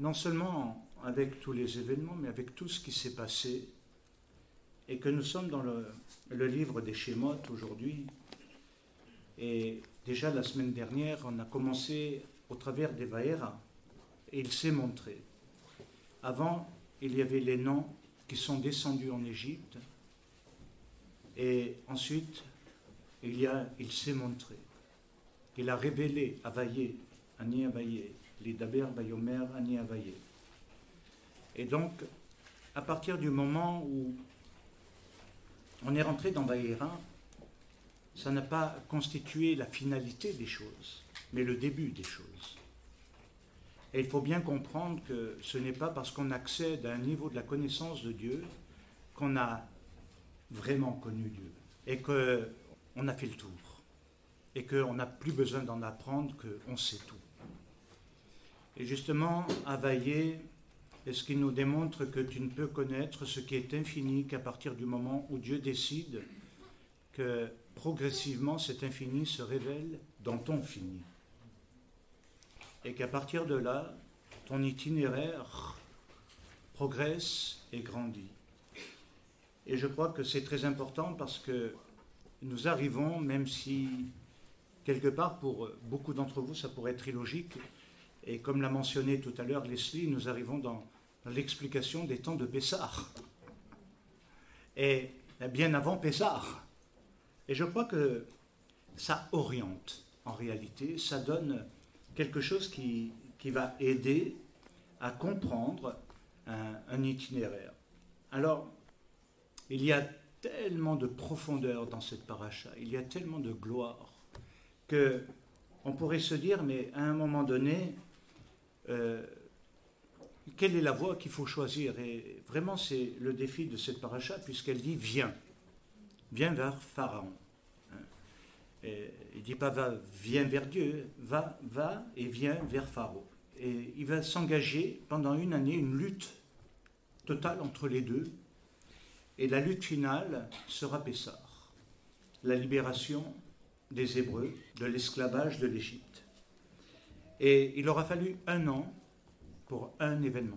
non seulement avec tous les événements, mais avec tout ce qui s'est passé, et que nous sommes dans le livre des Shemot aujourd'hui. Et déjà la semaine dernière, on a commencé au travers des Vaera, et il s'est montré. Avant, il y avait les noms qui sont descendus en Égypte, et ensuite, il s'est montré. Il a révélé Avaye, Ani Avaye, les Daber Bayomer, Ani Avaye. Et donc, à partir du moment où on est rentré dans Vaïra, ça n'a pas constitué la finalité des choses, mais le début des choses. Et il faut bien comprendre que ce n'est pas parce qu'on accède à un niveau de la connaissance de Dieu qu'on a vraiment connu Dieu, et qu'on a fait le tour, et qu'on n'a plus besoin d'en apprendre, qu'on sait tout. Et justement, Avaye est ce qui nous démontre que tu ne peux connaître ce qui est infini qu'à partir du moment où Dieu décide que progressivement cet infini se révèle dans ton fini. Et qu'à partir de là, ton itinéraire progresse et grandit. Et je crois que c'est très important parce que nous arrivons, même si quelque part pour beaucoup d'entre vous ça pourrait être illogique, et comme l'a mentionné tout à l'heure Leslie, nous arrivons dans l'explication des temps de Pessah. Et bien avant Pessah. Et je crois que ça oriente, en réalité, ça donne quelque chose qui va aider à comprendre un itinéraire. Alors, il y a tellement de profondeur dans cette paracha, il y a tellement de gloire, qu'on pourrait se dire, mais à un moment donné, quelle est la voie qu'il faut choisir? Et vraiment, c'est le défi de cette paracha, puisqu'elle dit « viens vers Pharaon ». Et il ne dit pas « viens vers Dieu », va et viens vers Pharaon. Et il va s'engager pendant une année, une lutte totale entre les deux. Et la lutte finale sera Pessah, la libération des Hébreux de l'esclavage de l'Égypte. Et il aura fallu 1 an pour un événement.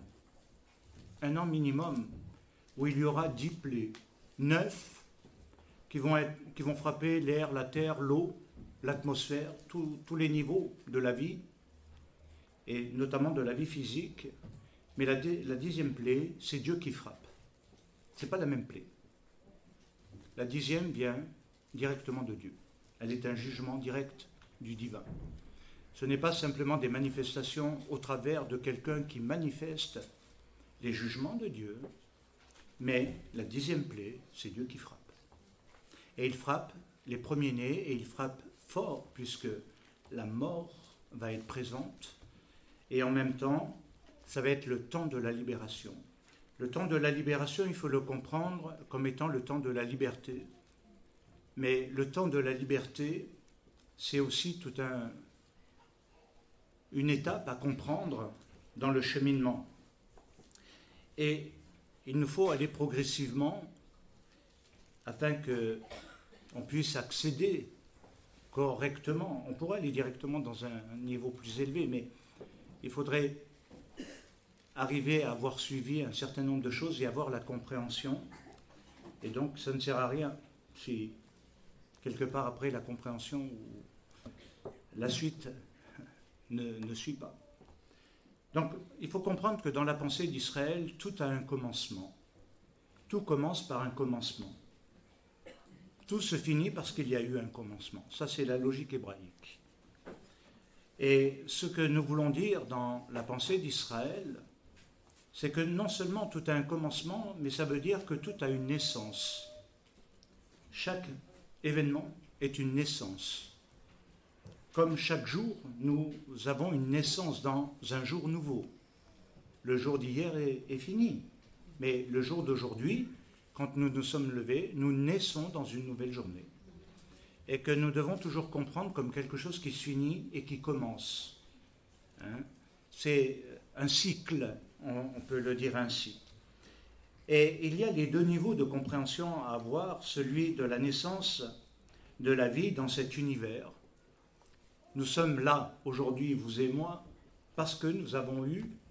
1 an minimum, où il y aura 10 plaies, 9 qui vont frapper l'air, la terre, l'eau, l'atmosphère, tous les niveaux de la vie, et notamment de la vie physique. Mais la 10e plaie, c'est Dieu qui frappe. Ce n'est pas la même plaie. La 10e vient directement de Dieu. Elle est un jugement direct du divin. Ce n'est pas simplement des manifestations au travers de quelqu'un qui manifeste les jugements de Dieu, mais la 10e plaie, c'est Dieu qui frappe. Et il frappe les premiers-nés, et il frappe fort, puisque la mort va être présente, et en même temps, ça va être le temps de la libération. Le temps de la libération, il faut le comprendre comme étant le temps de la liberté. Mais le temps de la liberté, c'est aussi toute une étape à comprendre dans le cheminement. Et il nous faut aller progressivement afin qu'on puisse accéder correctement. On pourrait aller directement dans un niveau plus élevé, mais il faudrait arriver à avoir suivi un certain nombre de choses et avoir la compréhension. Et donc, ça ne sert à rien si, quelque part après la compréhension, la suite ne suit pas. Donc, il faut comprendre que dans la pensée d'Israël, tout a un commencement. Tout commence par un commencement. Tout se finit parce qu'il y a eu un commencement. Ça, c'est la logique hébraïque. Et ce que nous voulons dire dans la pensée d'Israël, c'est que non seulement tout a un commencement, mais ça veut dire que tout a une naissance. Chaque événement est une naissance. Comme chaque jour, nous avons une naissance dans un jour nouveau. Le jour d'hier est fini, mais le jour d'aujourd'hui, quand nous nous sommes levés, nous naissons dans une nouvelle journée. Et que nous devons toujours comprendre comme quelque chose qui se finit et qui commence. C'est un cycle, on peut le dire ainsi. Et il y a les 2 niveaux de compréhension à avoir, celui de la naissance de la vie dans cet univers. Nous sommes là, aujourd'hui, vous et moi, parce que nous avons eu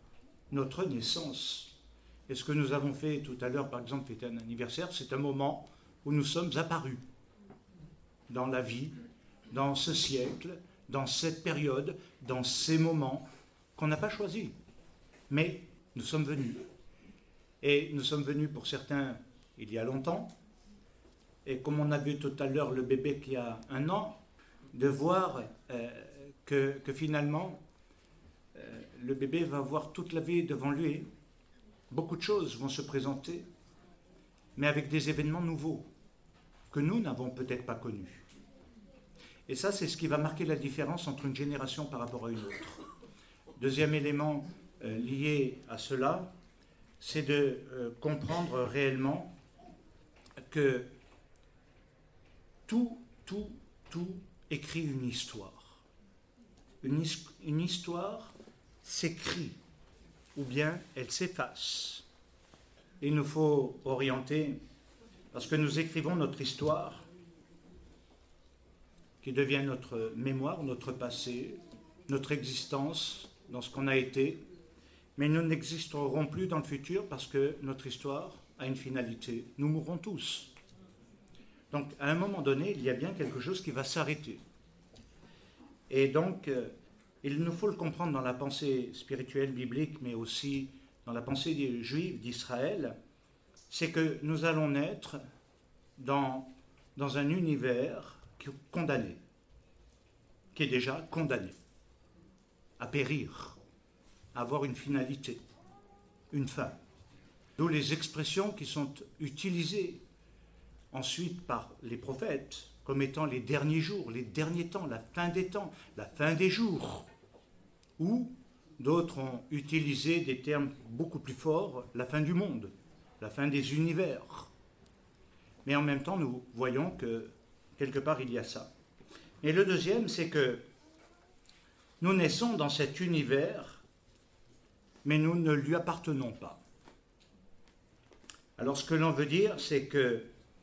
notre naissance. Et ce que nous avons fait tout à l'heure, par exemple, fêter un anniversaire, c'est un moment où nous sommes apparus dans la vie, dans ce siècle, dans cette période, dans ces moments qu'on n'a pas choisis. Mais nous sommes venus. Et nous sommes venus pour certains il y a longtemps. Et comme on a vu tout à l'heure le bébé qui a 1 an, de voir que finalement, le bébé va avoir toute la vie devant lui. Beaucoup de choses vont se présenter, mais avec des événements nouveaux que nous n'avons peut-être pas connus. Et ça, c'est ce qui va marquer la différence entre une génération par rapport à une autre. Deuxième élément lié à cela, c'est de comprendre réellement que tout écrit une histoire. Une histoire s'écrit, ou bien elle s'efface. Il nous faut orienter, parce que nous écrivons notre histoire, qui devient notre mémoire, notre passé, notre existence, dans ce qu'on a été, mais nous n'existerons plus dans le futur parce que notre histoire a une finalité. Nous mourrons tous. Donc, à un moment donné, il y a bien quelque chose qui va s'arrêter. Et donc, il nous faut le comprendre dans la pensée spirituelle biblique, mais aussi dans la pensée des Juifs d'Israël, c'est que nous allons naître dans un univers qui est condamné, qui est déjà condamné à périr, à avoir une finalité, une fin. D'où les expressions qui sont utilisées ensuite par les prophètes comme étant les derniers jours, les derniers temps, la fin des jours. Ou d'autres ont utilisé des termes beaucoup plus forts, la fin du monde, la fin des univers. Mais en même temps, nous voyons que quelque part il y a ça. Et le deuxième, c'est que nous naissons dans cet univers, mais nous ne lui appartenons pas. Alors ce que l'on veut dire, c'est que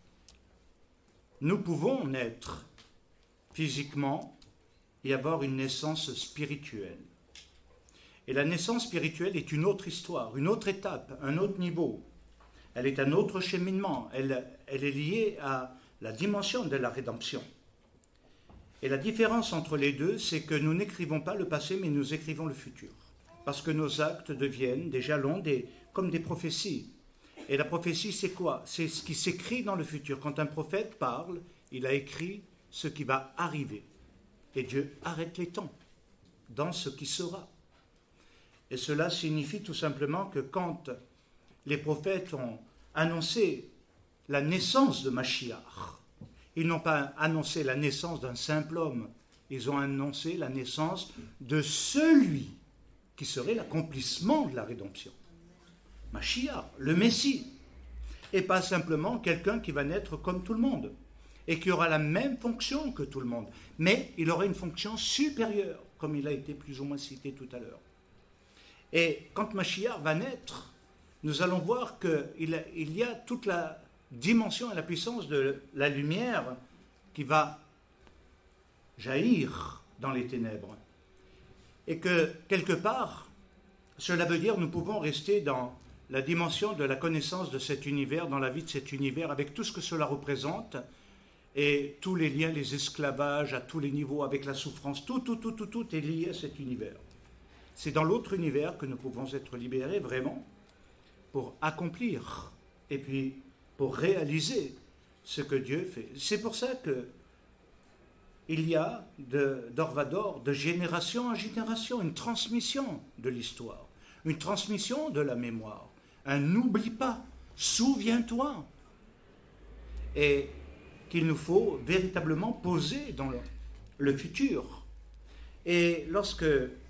nous pouvons naître physiquement et avoir une naissance spirituelle. Et la naissance spirituelle est une autre histoire, une autre étape, un autre niveau. Elle est un autre cheminement. Elle est liée à la dimension de la rédemption. Et la différence entre les deux, c'est que nous n'écrivons pas le passé, mais nous écrivons le futur. Parce que nos actes deviennent des jalons, comme des prophéties. Et la prophétie, c'est quoi? C'est ce qui s'écrit dans le futur. Quand un prophète parle, il a écrit ce qui va arriver. Et Dieu arrête les temps dans ce qui sera. Et cela signifie tout simplement que quand les prophètes ont annoncé la naissance de Mashiach, ils n'ont pas annoncé la naissance d'un simple homme, ils ont annoncé la naissance de celui qui serait l'accomplissement de la rédemption. Mashiach, le Messie, et pas simplement quelqu'un qui va naître comme tout le monde, et qui aura la même fonction que tout le monde, mais il aura une fonction supérieure, comme il a été plus ou moins cité tout à l'heure. Et quand Mashiach va naître, nous allons voir qu'il y a toute la dimension et la puissance de la lumière qui va jaillir dans les ténèbres. Et que, quelque part, cela veut dire que nous pouvons rester dans la dimension de la connaissance de cet univers, dans la vie de cet univers, avec tout ce que cela représente, et tous les liens, les esclavages à tous les niveaux, avec la souffrance, tout est lié à cet univers. C'est dans l'autre univers que nous pouvons être libérés vraiment pour accomplir et puis pour réaliser ce que Dieu fait. C'est pour ça que il y a d'Orvador, de génération en génération, une transmission de l'histoire, une transmission de la mémoire. Un n'oublie pas, souviens-toi. Et qu'il nous faut véritablement poser dans le futur. Et lorsque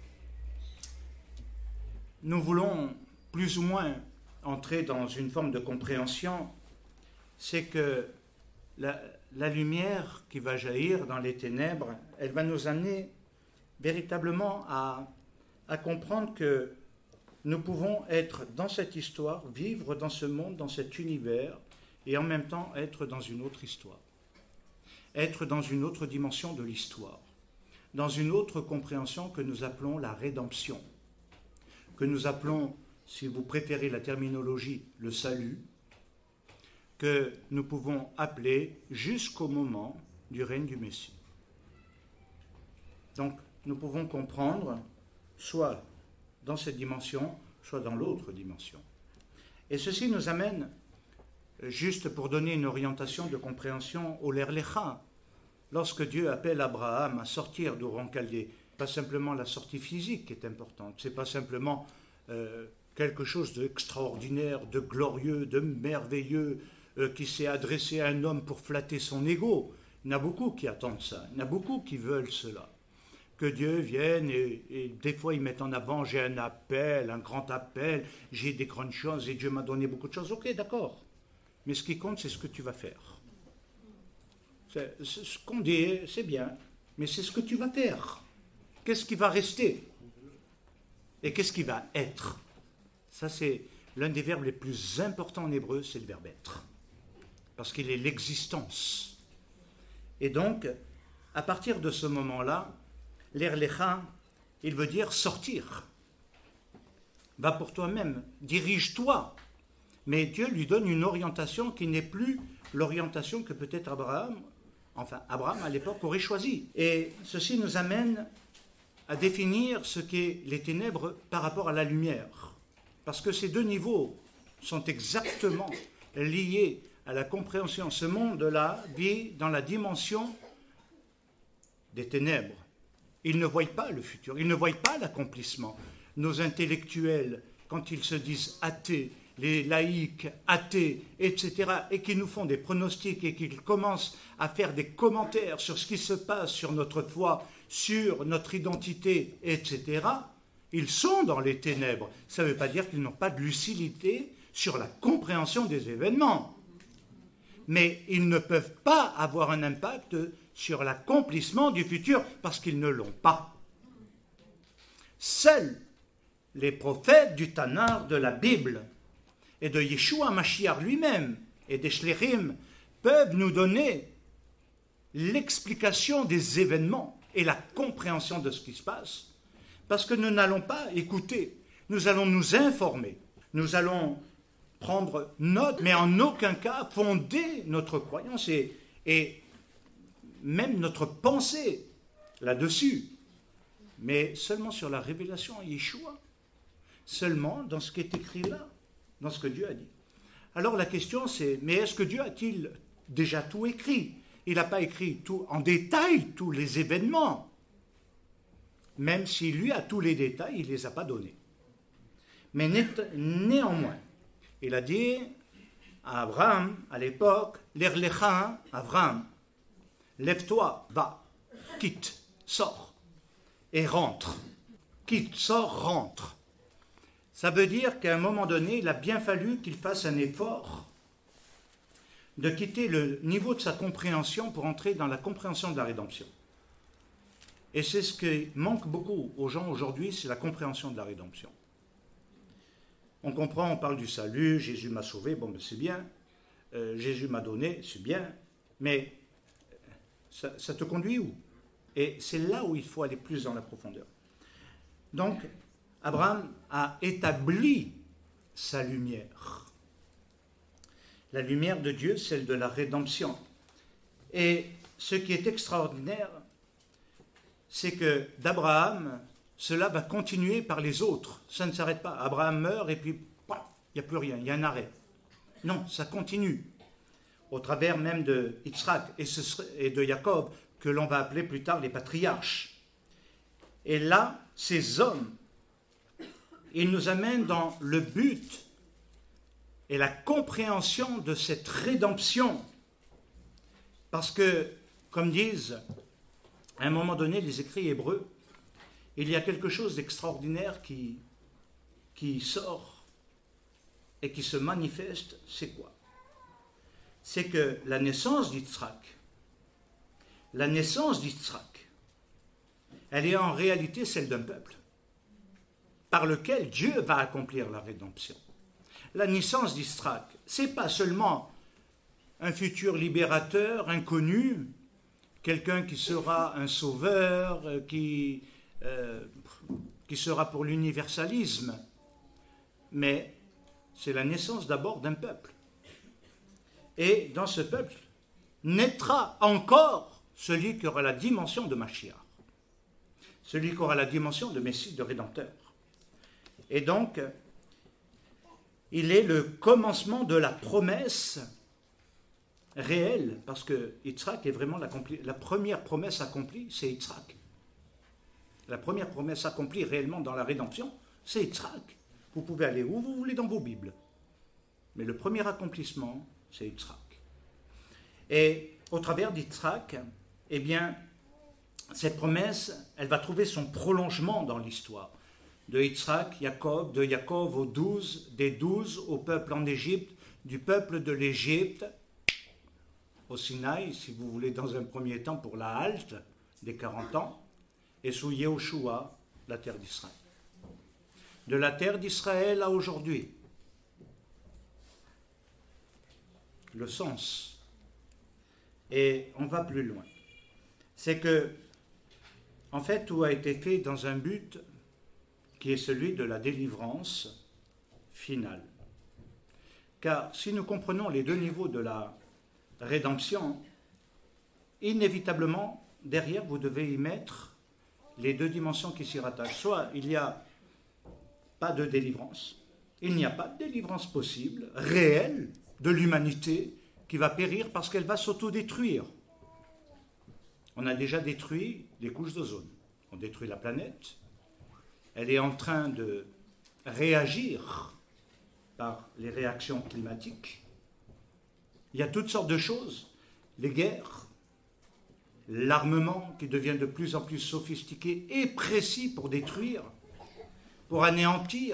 nous voulons plus ou moins entrer dans une forme de compréhension, c'est que la lumière qui va jaillir dans les ténèbres, elle va nous amener véritablement à comprendre que nous pouvons être dans cette histoire, vivre dans ce monde, dans cet univers, et en même temps être dans une autre histoire, être dans une autre dimension de l'histoire, dans une autre compréhension que nous appelons la rédemption, que nous appelons, si vous préférez la terminologie, le salut, que nous pouvons appeler jusqu'au moment du règne du Messie. Donc, nous pouvons comprendre soit dans cette dimension, soit dans l'autre dimension. Et ceci nous amène, juste pour donner une orientation de compréhension, au l'Erlecha. Lorsque Dieu appelle Abraham à sortir d'Our-en-Chaldée, pas simplement la sortie physique qui est importante, c'est pas simplement quelque chose d'extraordinaire, de glorieux, de merveilleux, qui s'est adressé à un homme pour flatter son ego. Il y en a beaucoup qui attendent ça, il y en a beaucoup qui veulent cela. Que Dieu vienne et des fois ils mettent en avant, j'ai un appel, un grand appel, j'ai des grandes choses et Dieu m'a donné beaucoup de choses. Ok, d'accord, mais ce qui compte c'est ce que tu vas faire. Ce qu'on dit, c'est bien, mais c'est ce que tu vas faire. Qu'est-ce qui va rester? Et qu'est-ce qui va être? Ça, c'est l'un des verbes les plus importants en hébreu, c'est le verbe être. Parce qu'il est l'existence. Et donc, à partir de ce moment-là, l'Erlecha, il veut dire sortir. Va pour toi-même, dirige-toi. Mais Dieu lui donne une orientation qui n'est plus l'orientation que peut-être Abraham à l'époque aurait choisi. Et ceci nous amène à définir ce qu'est les ténèbres par rapport à la lumière. Parce que ces deux niveaux sont exactement liés à la compréhension. Ce monde-là vit dans la dimension des ténèbres. Ils ne voient pas le futur, ils ne voient pas l'accomplissement. Nos intellectuels, quand ils se disent athées, les laïcs, athées, etc., et qui nous font des pronostics et qu'ils commencent à faire des commentaires sur ce qui se passe, sur notre foi, sur notre identité, etc., ils sont dans les ténèbres. Ça ne veut pas dire qu'ils n'ont pas de lucidité sur la compréhension des événements. Mais ils ne peuvent pas avoir un impact sur l'accomplissement du futur parce qu'ils ne l'ont pas. Seuls les prophètes du Tanakh, de la Bible, et de Yeshua Mashiach lui-même, et des Shlichim, peuvent nous donner l'explication des événements et la compréhension de ce qui se passe, parce que nous n'allons pas écouter, nous allons nous informer, nous allons prendre note, mais en aucun cas fonder notre croyance et même notre pensée là-dessus, mais seulement sur la révélation à Yeshua, seulement dans ce qui est écrit là, dans ce que Dieu a dit. Alors la question c'est, mais est-ce que Dieu a-t-il déjà tout écrit? Il n'a pas écrit tout en détail tous les événements, même s'il lui a tous les détails, il ne les a pas donnés. Mais néanmoins, il a dit à Abraham, à l'époque, l'Erlecha, Abraham, lève-toi, va, quitte, sors, et rentre. Quitte, sors, rentre. Ça veut dire qu'à un moment donné, il a bien fallu qu'il fasse un effort de quitter le niveau de sa compréhension pour entrer dans la compréhension de la rédemption. Et c'est ce qui manque beaucoup aux gens aujourd'hui, c'est la compréhension de la rédemption. On comprend, on parle du salut, Jésus m'a sauvé, bon, ben c'est bien, Jésus m'a donné, c'est bien, mais ça te conduit où? Et c'est là où il faut aller plus dans la profondeur. Donc, Abraham a établi sa lumière. La lumière de Dieu, celle de la rédemption. Et ce qui est extraordinaire, c'est que d'Abraham, cela va continuer par les autres. Ça ne s'arrête pas. Abraham meurt et puis, il n'y a plus rien, il y a un arrêt. Non, ça continue. Au travers même de Yitzhak et de Jacob, que l'on va appeler plus tard les patriarches. Et là, ces hommes, ils nous amènent dans le but et la compréhension de cette rédemption. Parce que, comme disent à un moment donné les écrits hébreux, il y a quelque chose d'extraordinaire qui sort et qui se manifeste. C'est quoi? C'est que la naissance d'Yitzhak, elle est en réalité celle d'un peuple par lequel Dieu va accomplir la rédemption. La naissance d'Yitzhak, ce n'est pas seulement un futur libérateur inconnu, quelqu'un qui sera un sauveur, qui sera pour l'universalisme. mais c'est la naissance d'abord d'un peuple. Et dans ce peuple naîtra encore celui qui aura la dimension de Mashiach, celui qui aura la dimension de Messie, de Rédempteur. Et donc, il est le commencement de la promesse réelle, parce que Yitzhak est vraiment la première promesse accomplie, c'est Yitzhak. La première promesse accomplie réellement dans la rédemption, c'est Yitzhak. Vous pouvez aller où vous voulez dans vos Bibles. Mais le premier accomplissement, c'est Yitzhak. Et au travers d'Yitzhak, eh bien, cette promesse, elle va trouver son prolongement dans l'histoire. De Yitzhak, Jacob, de Jacob aux 12, des 12 au peuple en Égypte, du peuple de l'Égypte au Sinaï, si vous voulez, dans un premier temps pour la halte des 40 ans, et sous Yehoshua, la terre d'Israël. De la terre d'Israël à aujourd'hui, le sens, et on va plus loin, c'est que, en fait, tout a été fait dans un but qui est celui de la délivrance finale. Car si nous comprenons les deux niveaux de la rédemption, inévitablement, derrière, vous devez y mettre les deux dimensions qui s'y rattachent. Soit il n'y a pas de délivrance, il n'y a pas de délivrance possible, réelle, de l'humanité qui va périr parce qu'elle va s'autodétruire. On a déjà détruit les couches d'ozone, on détruit la planète, elle est en train de réagir par les réactions climatiques. Il y a toutes sortes de choses, les guerres, l'armement qui devient de plus en plus sophistiqué et précis pour détruire, pour anéantir,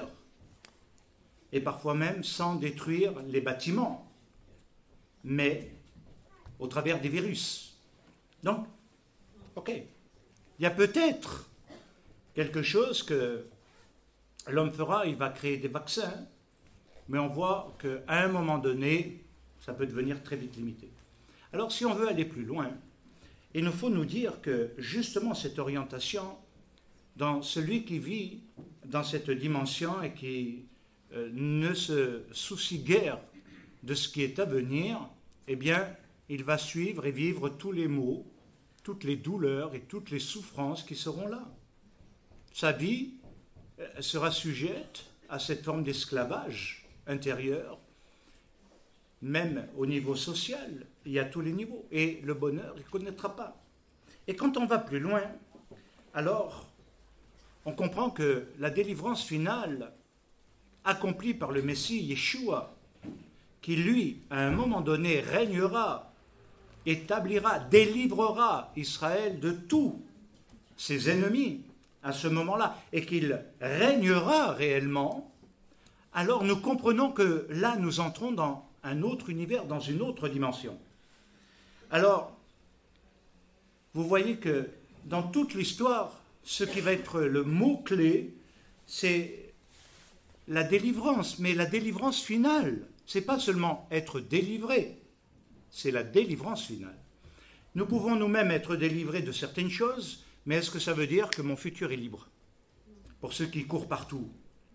et parfois même sans détruire les bâtiments, mais au travers des virus. Donc, ok, il y a peut-être quelque chose que l'homme fera, il va créer des vaccins, mais on voit qu'à un moment donné, ça peut devenir très vite limité. Alors, si on veut aller plus loin, il nous faut nous dire que justement cette orientation, dans celui qui vit dans cette dimension et qui ne se soucie guère de ce qui est à venir, eh bien, il va suivre et vivre tous les maux, toutes les douleurs et toutes les souffrances qui seront là. Sa vie sera sujette à cette forme d'esclavage intérieur, même au niveau social, il y a tous les niveaux. Et le bonheur, il ne connaîtra pas. Et quand on va plus loin, alors, on comprend que la délivrance finale, accomplie par le Messie Yeshua, qui lui, à un moment donné, régnera, établira, délivrera Israël de tous ses ennemis à ce moment-là, et qu'il régnera réellement, alors nous comprenons que là, nous entrons dans un autre univers, dans une autre dimension. Alors, vous voyez que dans toute l'histoire, ce qui va être le mot-clé, c'est la délivrance, mais la délivrance finale. Ce n'est pas seulement être délivré, c'est la délivrance finale. Nous pouvons nous-mêmes être délivrés de certaines choses, mais est-ce que ça veut dire que mon futur est libre? Pour ceux qui courent partout,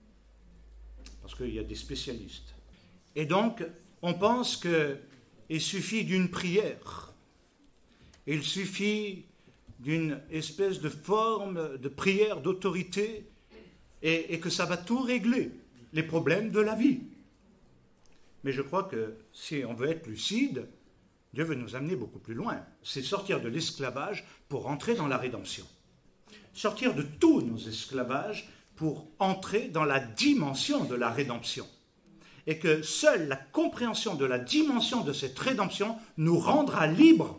parce qu'il y a des spécialistes. Et donc, on pense qu'il suffit d'une prière, il suffit d'une espèce de forme de prière d'autorité et que ça va tout régler, les problèmes de la vie. Mais je crois que si on veut être lucide, Dieu veut nous amener beaucoup plus loin. C'est sortir de l'esclavage pour entrer dans la rédemption. Sortir de tous nos esclavages pour entrer dans la dimension de la rédemption. Et que seule la compréhension de la dimension de cette rédemption nous rendra libres.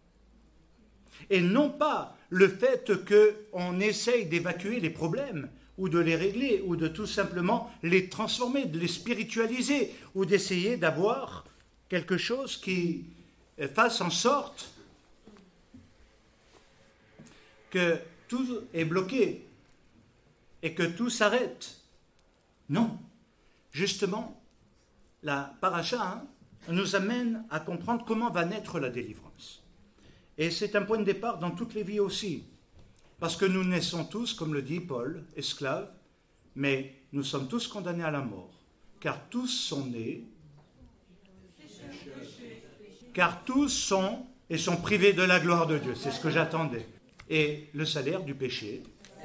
Et non pas le fait qu'on essaye d'évacuer les problèmes, ou de les régler, ou de tout simplement les transformer, de les spiritualiser, ou d'essayer d'avoir quelque chose qui fasse en sorte que tout est bloqué et que tout s'arrête. Non. Justement, la paracha nous amène à comprendre comment va naître la délivrance. Et c'est un point de départ dans toutes les vies aussi. Parce que nous naissons tous, comme le dit Paul, esclaves, mais nous sommes tous condamnés à la mort. car tous sont nés, car tous sont et sont privés de la gloire de Dieu. C'est ce que j'attendais. Et le salaire du péché.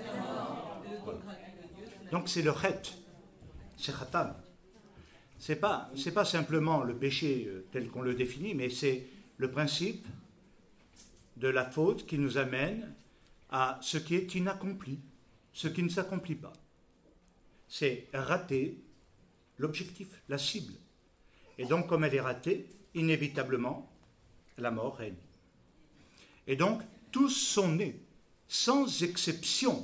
Donc c'est le chet, c'est khatam. C'est pas simplement le péché tel qu'on le définit, mais c'est le principe de la faute qui nous amène à ce qui est inaccompli, ce qui ne s'accomplit pas. C'est rater l'objectif, la cible. Et donc, comme elle est ratée, inévitablement, la mort règne. Et donc, tous sont nés, sans exception.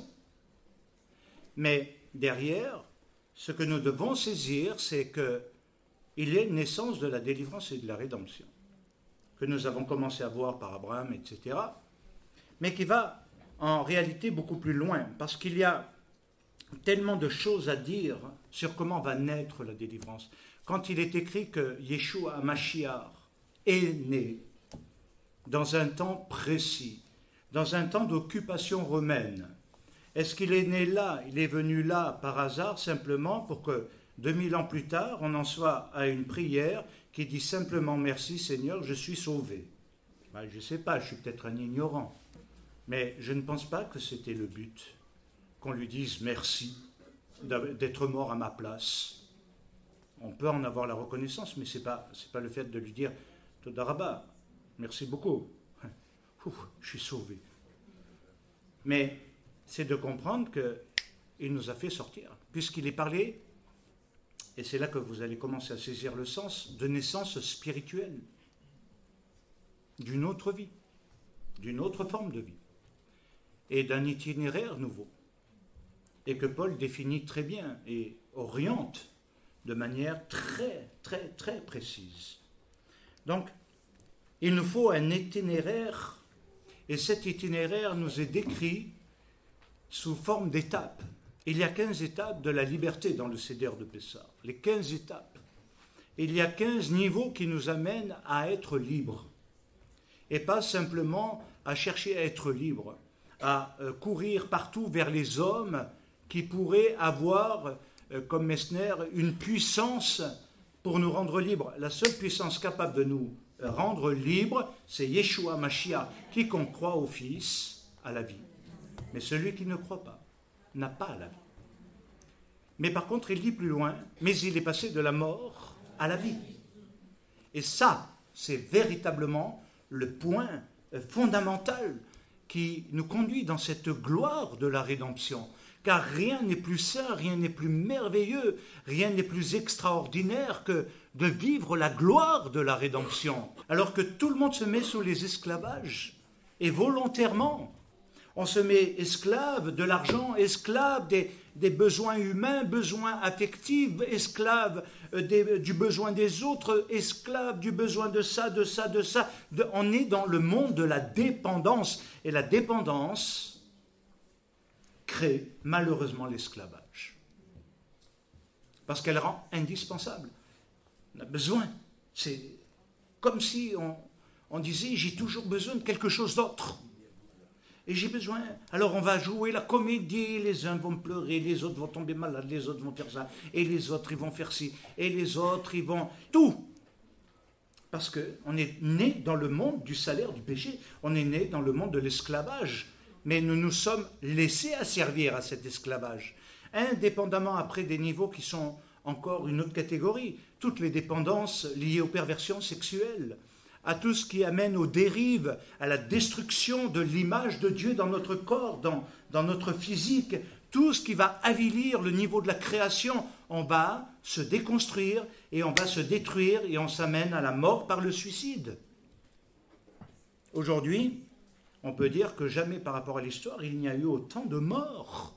Mais derrière, ce que nous devons saisir, c'est qu'il y a une naissance de la délivrance et de la rédemption, que nous avons commencé à voir par Abraham, etc., mais qui va en réalité beaucoup plus loin, parce qu'il y a tellement de choses à dire sur comment va naître la délivrance. Quand il est écrit que Yeshua Mashiach est né dans un temps précis, dans un temps d'occupation romaine, est-ce qu'il est né là, il est venu là par hasard simplement pour que 2000 ans plus tard, on en soit à une prière qui dit simplement « Merci Seigneur, je suis sauvé ». Je ne sais pas, je suis peut-être un ignorant, mais je ne pense pas que c'était le but, qu'on lui dise « Merci d'être mort à ma place ». On peut en avoir la reconnaissance, mais ce n'est pas le fait de lui dire « Toda Rabba, merci beaucoup, je suis sauvé ». Mais c'est de comprendre qu'il nous a fait sortir, puisqu'il est parlé, et c'est là que vous allez commencer à saisir le sens, de naissance spirituelle, d'une autre vie, d'une autre forme de vie, et d'un itinéraire nouveau, et que Paul définit très bien et oriente de manière très, très, très précise. Donc, il nous faut un itinéraire, et cet itinéraire nous est décrit sous forme d'étapes. Il y a 15 étapes de la liberté dans le Seder de Pessah. Les 15 étapes. Il y a 15 niveaux qui nous amènent à être libres. Et pas simplement à chercher à être libres, à courir partout vers les hommes qui pourraient avoir, comme Messner, une puissance pour nous rendre libres. La seule puissance capable de nous rendre libres, c'est Yeshua Mashiach. Quiconque croit au Fils a la vie. Mais celui qui ne croit pas n'a pas la vie. Mais par contre, il dit plus loin, mais il est passé de la mort à la vie. Et ça, c'est véritablement le point fondamental qui nous conduit dans cette gloire de la rédemption. Car rien n'est plus saint, rien n'est plus merveilleux, rien n'est plus extraordinaire que de vivre la gloire de la rédemption. Alors que tout le monde se met sous les esclavages, et volontairement. On se met esclave de l'argent, esclave des besoins humains, besoins affectifs, esclave du besoin des autres, esclave du besoin de ça, de ça, de ça. On est dans le monde de la dépendance. Et la dépendance crée malheureusement l'esclavage. Parce qu'elle rend indispensable. On a besoin. C'est comme si on disait « j'ai toujours besoin de quelque chose d'autre ». Et j'ai besoin. Alors on va jouer la comédie, les uns vont pleurer, les autres vont tomber malades, les autres vont faire ça, et les autres ils vont faire ci, et les autres ils vont... Tout. Parce qu'on est né dans le monde du salaire du péché, on est né dans le monde de l'esclavage, mais nous nous sommes laissés asservir à cet esclavage, indépendamment après des niveaux qui sont encore une autre catégorie, toutes les dépendances liées aux perversions sexuelles, à tout ce qui amène aux dérives, à la destruction de l'image de Dieu dans notre corps, dans notre physique, tout ce qui va avilir le niveau de la création, on va se déconstruire et on va se détruire et on s'amène à la mort par le suicide. Aujourd'hui, on peut dire que jamais par rapport à l'histoire, il n'y a eu autant de morts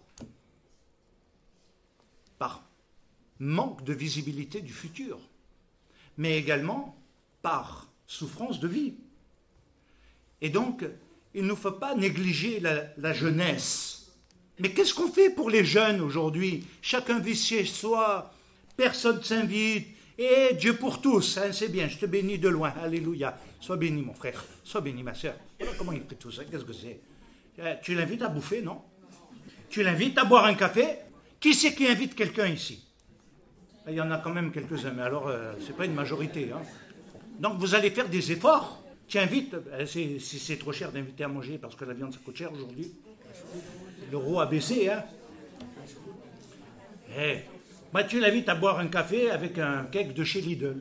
par manque de visibilité du futur, mais également par souffrance de vie. Et donc, il ne faut pas négliger la jeunesse. Mais qu'est-ce qu'on fait pour les jeunes aujourd'hui? Chacun vit chez soi, personne ne s'invite, et Dieu pour tous, hein, c'est bien, je te bénis de loin, alléluia. Sois béni mon frère, sois béni ma soeur. Voilà comment il fait tout ça, qu'est-ce que c'est? Tu l'invites à bouffer, non? Tu l'invites à boire un café? Qui c'est qui invite quelqu'un ici? Il y en a quand même quelques-uns, mais alors, c'est pas une majorité. Hein. Donc, vous allez faire des efforts. Tu invites, si c'est trop cher d'inviter à manger, parce que la viande, ça coûte cher aujourd'hui. L'euro a baissé, hein. Moi, tu l'invites à boire un café avec un cake de chez Lidl.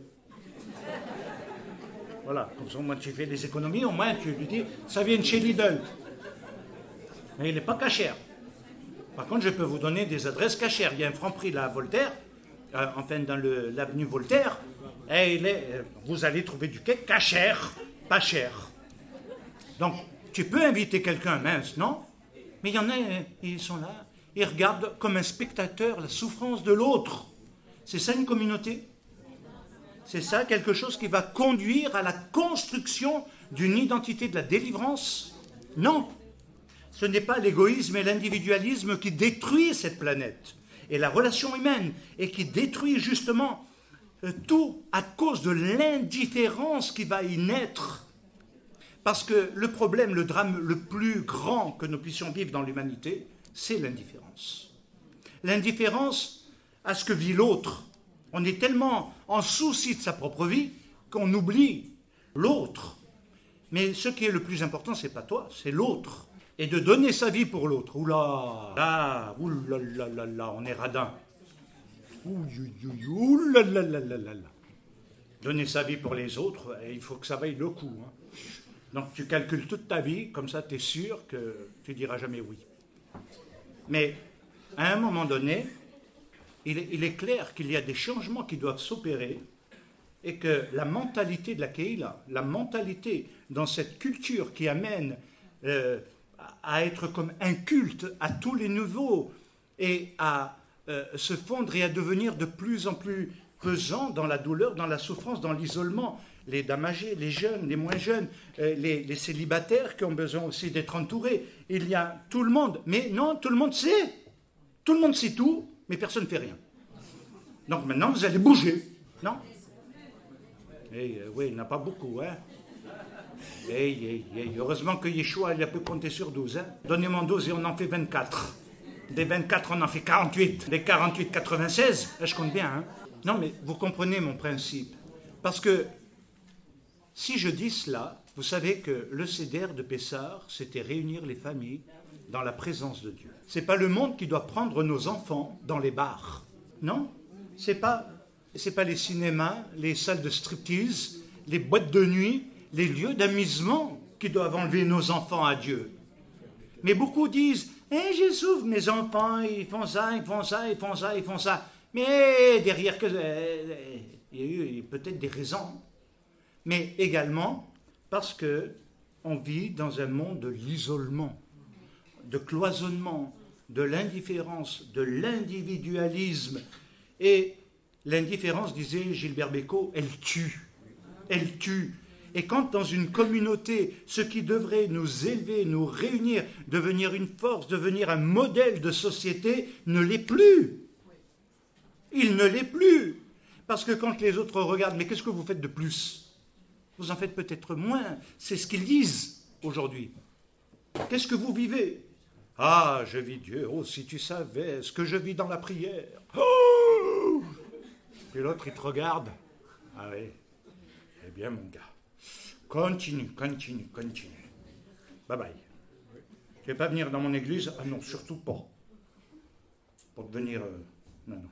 Voilà, comme ça, au moins, tu fais des économies, au moins, tu lui dis, ça vient de chez Lidl. Mais il n'est pas cachère. Par contre, je peux vous donner des adresses cachères. Il y a un Franprix là à Voltaire, enfin dans l'avenue Voltaire, et vous allez trouver du cake cachère, pas cher. Donc, tu peux inviter quelqu'un mince, non? Mais il y en a, ils sont là, ils regardent comme un spectateur la souffrance de l'autre. C'est ça une communauté? C'est ça quelque chose qui va conduire à la construction d'une identité de la délivrance? Non. Ce n'est pas l'égoïsme et l'individualisme qui détruit cette planète et la relation humaine et qui détruit justement tout à cause de l'indifférence qui va y naître. Parce que le problème, le drame le plus grand que nous puissions vivre dans l'humanité, c'est l'indifférence. L'indifférence à ce que vit l'autre. On est tellement en souci de sa propre vie qu'on oublie l'autre. Mais ce qui est le plus important, ce n'est pas toi, c'est l'autre. Et de donner sa vie pour l'autre. Oula, là, oulala, on est radin. Oulala. Donner sa vie pour les autres, il faut que ça vaille le coup. Hein. Donc tu calcules toute ta vie, comme ça tu es sûr que tu diras jamais oui. Mais à un moment donné, il est clair qu'il y a des changements qui doivent s'opérer et que la mentalité de la Keïla, la mentalité dans cette culture qui amène à être comme un culte à tous les niveaux et à se fondre et à devenir de plus en plus pesant dans la douleur, dans la souffrance, dans l'isolement. Les dames âgées, les jeunes, les moins jeunes, les célibataires qui ont besoin aussi d'être entourés. Il y a tout le monde. Mais non, tout le monde sait. Tout le monde sait tout, mais personne ne fait rien. Donc maintenant, vous allez bouger. Non? Oui, il n'y en a pas beaucoup. Hein? Heureusement que Yeshua, il a pu compter sur 12. Hein? Donnez-moi 12 et on en fait 24. Des 24, on en fait 48. Des 48, 96. Là, je compte bien. Hein? Non, mais vous comprenez mon principe. Parce que si je dis cela, vous savez que le Seder de Pessah, c'était réunir les familles dans la présence de Dieu. Ce n'est pas le monde qui doit prendre nos enfants dans les bars. Non, ce n'est pas les cinémas, les salles de striptease, les boîtes de nuit, les lieux d'amusement qui doivent enlever nos enfants à Dieu. Mais beaucoup disent, je souffre, mes enfants, ils font ça, ils font ça, ils font ça, ils font ça. Mais derrière, il y a eu peut-être des raisons. Mais également parce qu'on vit dans un monde de l'isolement, de cloisonnement, de l'indifférence, de l'individualisme. Et l'indifférence, disait Gilbert Bécaud, elle tue. Elle tue. Et quand dans une communauté, ce qui devrait nous élever, nous réunir, devenir une force, devenir un modèle de société, ne l'est plus. Il ne l'est plus. Parce que quand les autres regardent, mais qu'est-ce que vous faites de plus ? Vous en faites peut-être moins. C'est ce qu'ils disent aujourd'hui. Qu'est-ce que vous vivez ? Ah, je vis Dieu. Oh, si tu savais ce que je vis dans la prière. Oh ! Et l'autre, il te regarde. Ah oui. Eh bien, mon gars. Continue. Bye bye. Tu ne veux pas venir dans mon église ? Ah non, surtout pas. Pour devenir... Non.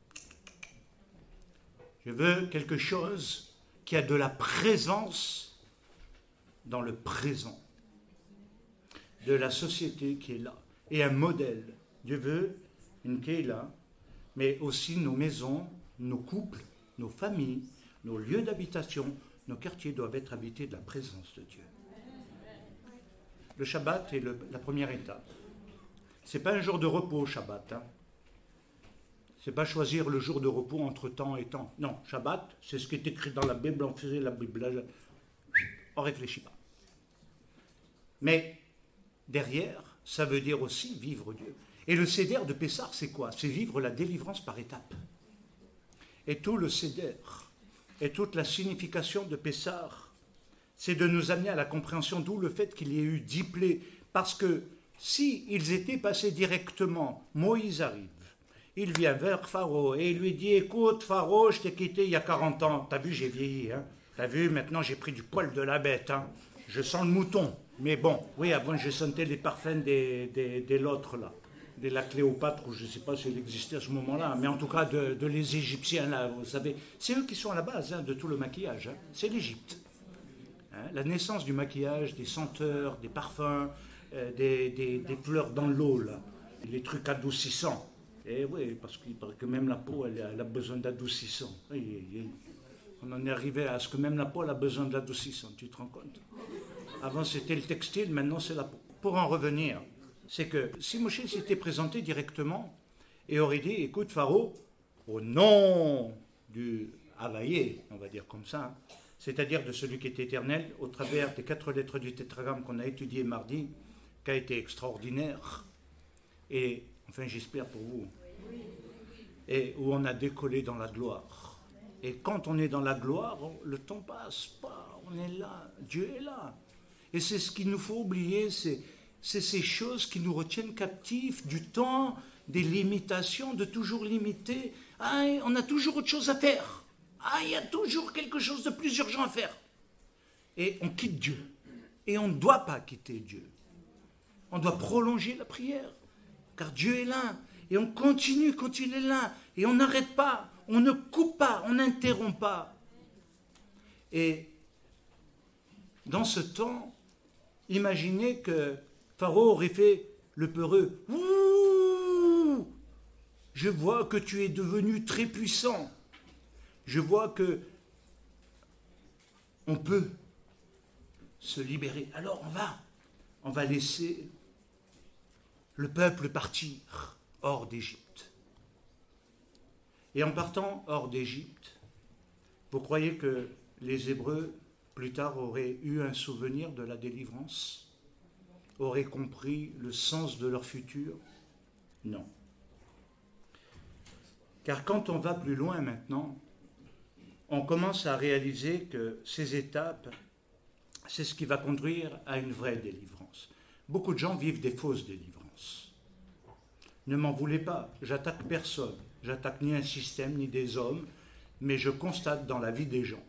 Je veux quelque chose qui a de la présence dans le présent, de la société qui est là, et un modèle. Dieu veut une Keïla, mais aussi nos maisons, nos couples, nos familles, nos lieux d'habitation, nos quartiers doivent être habités de la présence de Dieu. Le Shabbat est la première étape. Ce n'est pas un jour de repos, Shabbat. Hein. Ce n'est pas choisir le jour de repos entre temps et temps. Non, Shabbat, c'est ce qui est écrit dans la Bible, on faisait la Bible, on ne réfléchit pas. Mais derrière, ça veut dire aussi vivre Dieu. Et le Seder de Pessah, c'est quoi ? C'est vivre la délivrance par étapes. Et tout le Seder, et toute la signification de Pessah, c'est de nous amener à la compréhension, d'où le fait qu'il y ait eu 10 plaies. Parce que si ils étaient passés directement, Moïse arrive, il vient vers Pharaon et il lui dit, écoute Pharaon, je t'ai quitté il y a 40 ans, t'as vu j'ai vieilli, hein. T'as vu maintenant j'ai pris du poil de la bête, hein. Je sens le mouton, mais bon, oui avant je sentais les parfums des l'autre là, de la Cléopâtre, ou je ne sais pas si elle existait à ce moment-là, mais en tout cas de les Égyptiens là, vous savez, c'est eux qui sont à la base de tout le maquillage, hein. C'est l'Égypte. Hein, la naissance du maquillage, des senteurs, des parfums, des fleurs dans l'eau là, les trucs adoucissants. Et oui, parce qu'il paraît que même la peau, elle a besoin d'adoucissant. On en est arrivé à ce que même la peau, elle a besoin d'adoucissant, tu te rends compte? Avant, c'était le textile, maintenant, c'est la peau. Pour en revenir, c'est que si Moïse s'était présenté directement et aurait dit, écoute, Pharaon, au nom du Havaïe, on va dire comme ça, hein, c'est-à-dire de celui qui est éternel, au travers des 4 lettres du tétragramme qu'on a étudié mardi, qui a été extraordinaire, et enfin j'espère pour vous, et où on a décollé dans la gloire. Et quand on est dans la gloire, le temps passe pas, on est là, Dieu est là. Et c'est ce qu'il nous faut oublier, c'est ces choses qui nous retiennent captifs du temps, des limitations, de toujours limiter. Ah, on a toujours autre chose à faire. Ah, il y a toujours quelque chose de plus urgent à faire. Et on quitte Dieu. Et on ne doit pas quitter Dieu. On doit prolonger la prière. Car Dieu est là. Et on continue quand il est là. Et on n'arrête pas. On ne coupe pas. On n'interrompt pas. Et dans ce temps, imaginez que Pharaon aurait fait le peureux. Ouh, je vois que tu es devenu très puissant. Je vois que on peut se libérer. Alors on va laisser le peuple partir hors d'Égypte. Et en partant hors d'Égypte, vous croyez que les Hébreux, plus tard, auraient eu un souvenir de la délivrance? Auraient compris le sens de leur futur? Non. Car quand on va plus loin maintenant, on commence à réaliser que ces étapes, c'est ce qui va conduire à une vraie délivrance. Beaucoup de gens vivent des fausses délivrances. Ne m'en voulez pas, j'attaque personne. J'attaque ni un système, ni des hommes, mais je constate dans la vie des gens.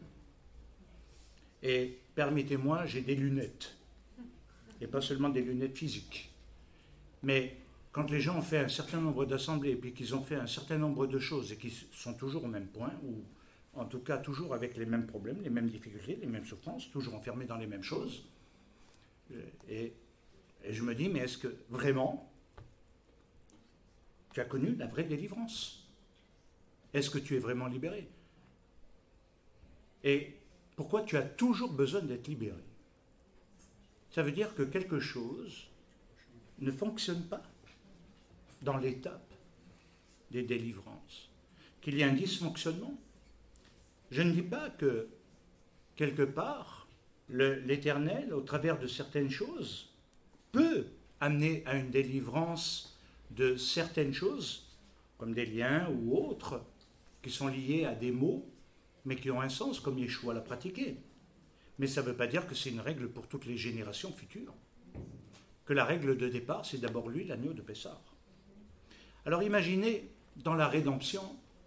Et permettez-moi, j'ai des lunettes. Et pas seulement des lunettes physiques. Mais quand les gens ont fait un certain nombre d'assemblées, et puis qu'ils ont fait un certain nombre de choses, et qu'ils sont toujours au même point, ou en tout cas toujours avec les mêmes problèmes, les mêmes difficultés, les mêmes souffrances, toujours enfermés dans les mêmes choses, et je me dis, mais est-ce que vraiment tu as connu la vraie délivrance? Est-ce que tu es vraiment libéré? Et pourquoi tu as toujours besoin d'être libéré? Ça veut dire que quelque chose ne fonctionne pas dans l'étape des délivrances, qu'il y a un dysfonctionnement. Je ne dis pas que, quelque part, l'Éternel, au travers de certaines choses, peut amener à une délivrance de certaines choses, comme des liens ou autres, qui sont liés à des mots, mais qui ont un sens, comme Yeshua l'a pratiqué. Mais ça ne veut pas dire que c'est une règle pour toutes les générations futures. Que la règle de départ, c'est d'abord lui, l'agneau de Pessah. Alors imaginez, dans la rédemption,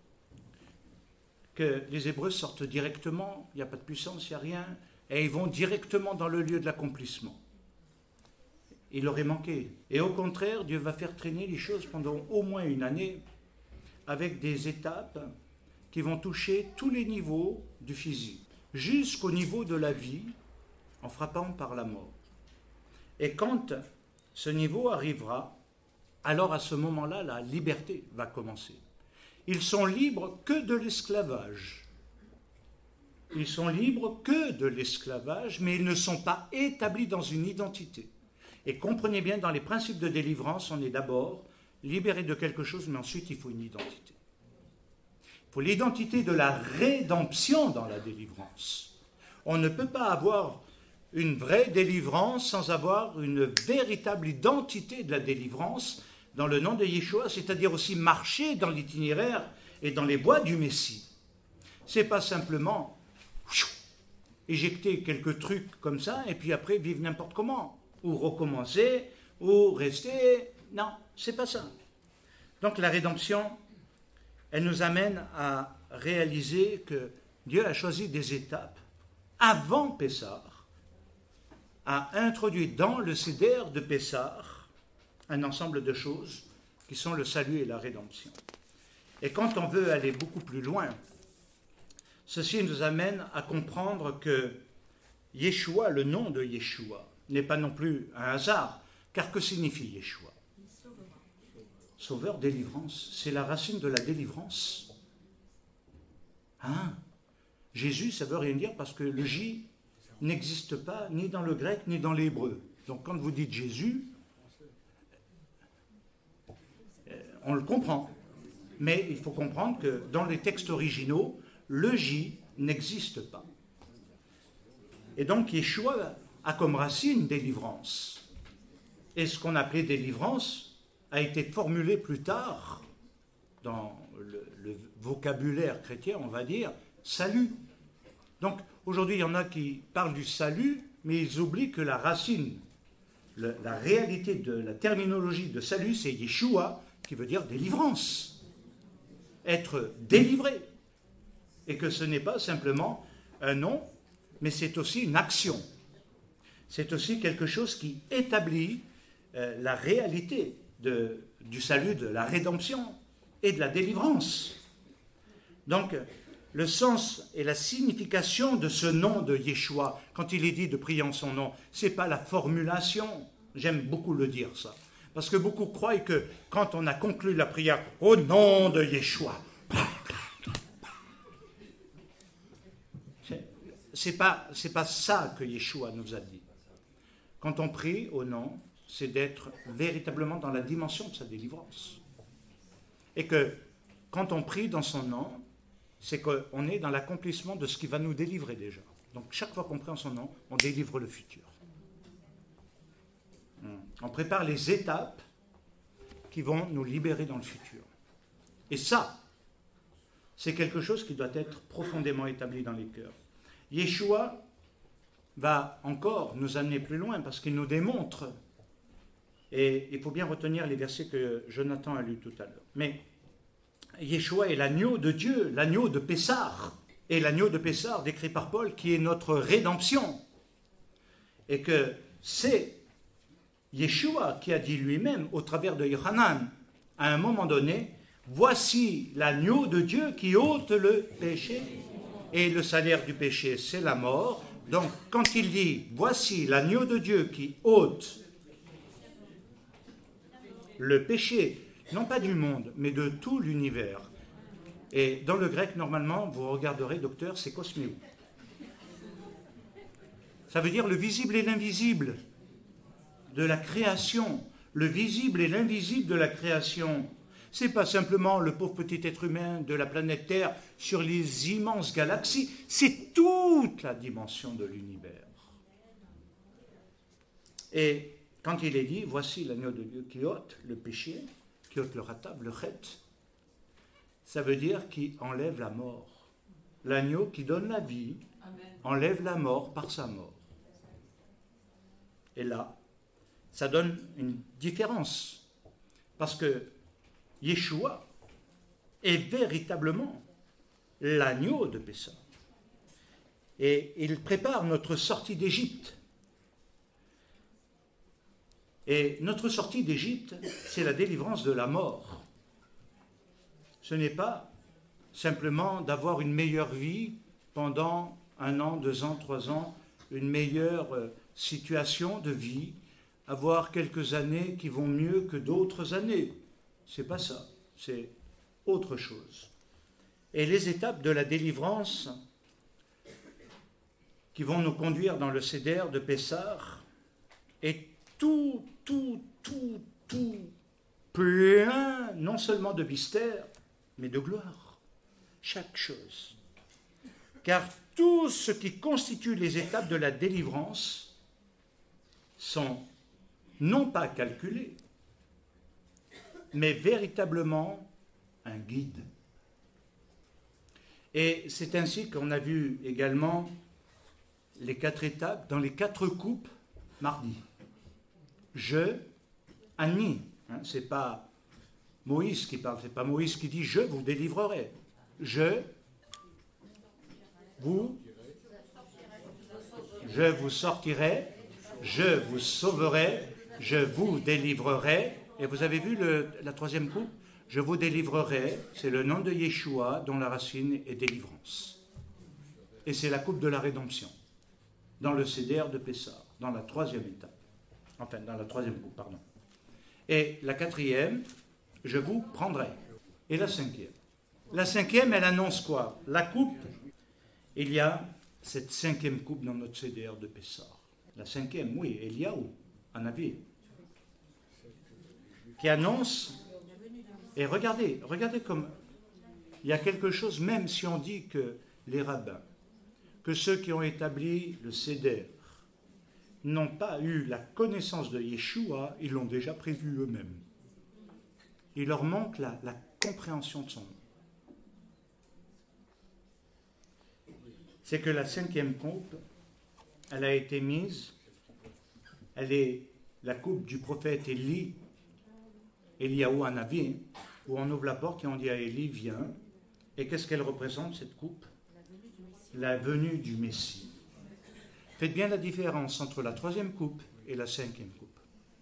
que les Hébreux sortent directement, il n'y a pas de puissance, il n'y a rien, et ils vont directement dans le lieu de l'accomplissement. Il aurait manqué. Et au contraire, Dieu va faire traîner les choses pendant au moins une année, avec des étapes qui vont toucher tous les niveaux du physique, jusqu'au niveau de la vie, en frappant par la mort. Et quand ce niveau arrivera, alors à ce moment-là, la liberté va commencer. Ils sont libres que de l'esclavage. Ils sont libres que de l'esclavage, mais ils ne sont pas établis dans une identité. Et comprenez bien, dans les principes de délivrance, on est d'abord libéré de quelque chose, mais ensuite il faut une identité. Il faut l'identité de la rédemption dans la délivrance. On ne peut pas avoir une vraie délivrance sans avoir une véritable identité de la délivrance dans le nom de Yeshua, c'est-à-dire aussi marcher dans l'itinéraire et dans les voies du Messie. Ce n'est pas simplement éjecter quelques trucs comme ça et puis après vivre n'importe comment, ou recommencer, ou rester. Non, c'est pas ça. Donc la rédemption, elle nous amène à réaliser que Dieu a choisi des étapes avant Pessah, a introduit dans le Seder de Pessah un ensemble de choses qui sont le salut et la rédemption. Et quand on veut aller beaucoup plus loin, ceci nous amène à comprendre que Yeshua, le nom de Yeshua, n'est pas non plus un hasard, car que signifie Yeshua? Sauveur, délivrance, c'est la racine de la délivrance. Hein? Jésus, ça ne veut rien dire parce que le J n'existe pas ni dans le grec ni dans l'hébreu. Donc quand vous dites Jésus, on le comprend. Mais il faut comprendre que dans les textes originaux, le J n'existe pas. Et donc Yeshua a comme racine délivrance. Et ce qu'on appelait délivrance a été formulé plus tard dans le vocabulaire chrétien, on va dire, salut. Donc aujourd'hui, il y en a qui parlent du salut, mais ils oublient que la racine, la réalité de la terminologie de salut, c'est Yeshua, qui veut dire délivrance. Être délivré. Et que ce n'est pas simplement un nom, mais c'est aussi une action. C'est aussi quelque chose qui établit la réalité du salut, de la rédemption et de la délivrance. Donc, le sens et la signification de ce nom de Yeshua, quand il est dit de prier en son nom, ce n'est pas la formulation. J'aime beaucoup le dire, ça. Parce que beaucoup croient que quand on a conclu la prière au nom de Yeshua, c'est pas ça que Yeshua nous a dit. Quand on prie au nom, c'est d'être véritablement dans la dimension de sa délivrance. Et que quand on prie dans son nom, c'est qu'on est dans l'accomplissement de ce qui va nous délivrer déjà. Donc chaque fois qu'on prie en son nom, on délivre le futur. On prépare les étapes qui vont nous libérer dans le futur. Et ça, c'est quelque chose qui doit être profondément établi dans les cœurs. Yeshua va encore nous amener plus loin parce qu'il nous démontre, et il faut bien retenir les versets que Jonathan a lus tout à l'heure. Mais Yeshua est l'agneau de Dieu, l'agneau de Pessah, et l'agneau de Pessah décrit par Paul qui est notre rédemption. Et que c'est Yeshua qui a dit lui-même au travers de Yohanan, à un moment donné, voici l'agneau de Dieu qui ôte le péché, et le salaire du péché, c'est la mort. Donc, quand il dit, voici l'agneau de Dieu qui ôte le péché, non pas du monde, mais de tout l'univers. Et dans le grec, normalement, vous regarderez, docteur, c'est kosméou. Ça veut dire le visible et l'invisible de la création. Le visible et l'invisible de la création. Ce n'est pas simplement le pauvre petit être humain de la planète Terre sur les immenses galaxies, c'est toute la dimension de l'univers. Et quand il est dit, voici l'agneau de Dieu qui ôte le péché, qui ôte le ratab, le chet, ça veut dire qui enlève la mort. L'agneau qui donne la vie, enlève la mort par sa mort. Et là, ça donne une différence. Parce que Yeshua est véritablement l'agneau de Pessah. Et il prépare notre sortie d'Égypte. Et notre sortie d'Égypte, c'est la délivrance de la mort. Ce n'est pas simplement d'avoir une meilleure vie pendant 1 an, 2 ans, 3 ans, une meilleure situation de vie, avoir quelques années qui vont mieux que d'autres années. C'est pas ça, c'est autre chose. Et les étapes de la délivrance qui vont nous conduire dans le Seder de Pessah est tout plein, non seulement de mystère, mais de gloire. Chaque chose. Car tout ce qui constitue les étapes de la délivrance sont non pas calculés, mais véritablement un guide. Et c'est ainsi qu'on a vu également les 4 étapes dans les 4 coupes mardi. Je, Annie, c'est pas Moïse qui parle, ce n'est pas Moïse qui dit « je vous délivrerai ». Je vous sortirai, je vous sauverai, je vous délivrerai. Et vous avez vu la troisième coupe? Je vous délivrerai, c'est le nom de Yeshua dont la racine est délivrance. Et c'est la coupe de la rédemption, dans le Seder de Pessah, dans la troisième étape. Enfin, dans la troisième coupe, pardon. Et la quatrième, je vous prendrai. Et la cinquième. La cinquième, elle annonce quoi? La coupe. Il y a cette cinquième coupe dans notre Seder de Pessah. La cinquième, oui, Eliaou, Hanavi, qui annonce. Et regardez comme il y a quelque chose, même si on dit que les rabbins, que ceux qui ont établi le Seder n'ont pas eu la connaissance de Yeshua, ils l'ont déjà prévu eux-mêmes. Il leur manque la compréhension de son nom. C'est que la cinquième coupe, elle a été mise, elle est la coupe du prophète Eliaou Hanavi, où on ouvre la porte et on dit à Élie, viens. Et qu'est-ce qu'elle représente, cette coupe? La venue du Messie. Faites bien la différence entre la troisième coupe et la cinquième coupe.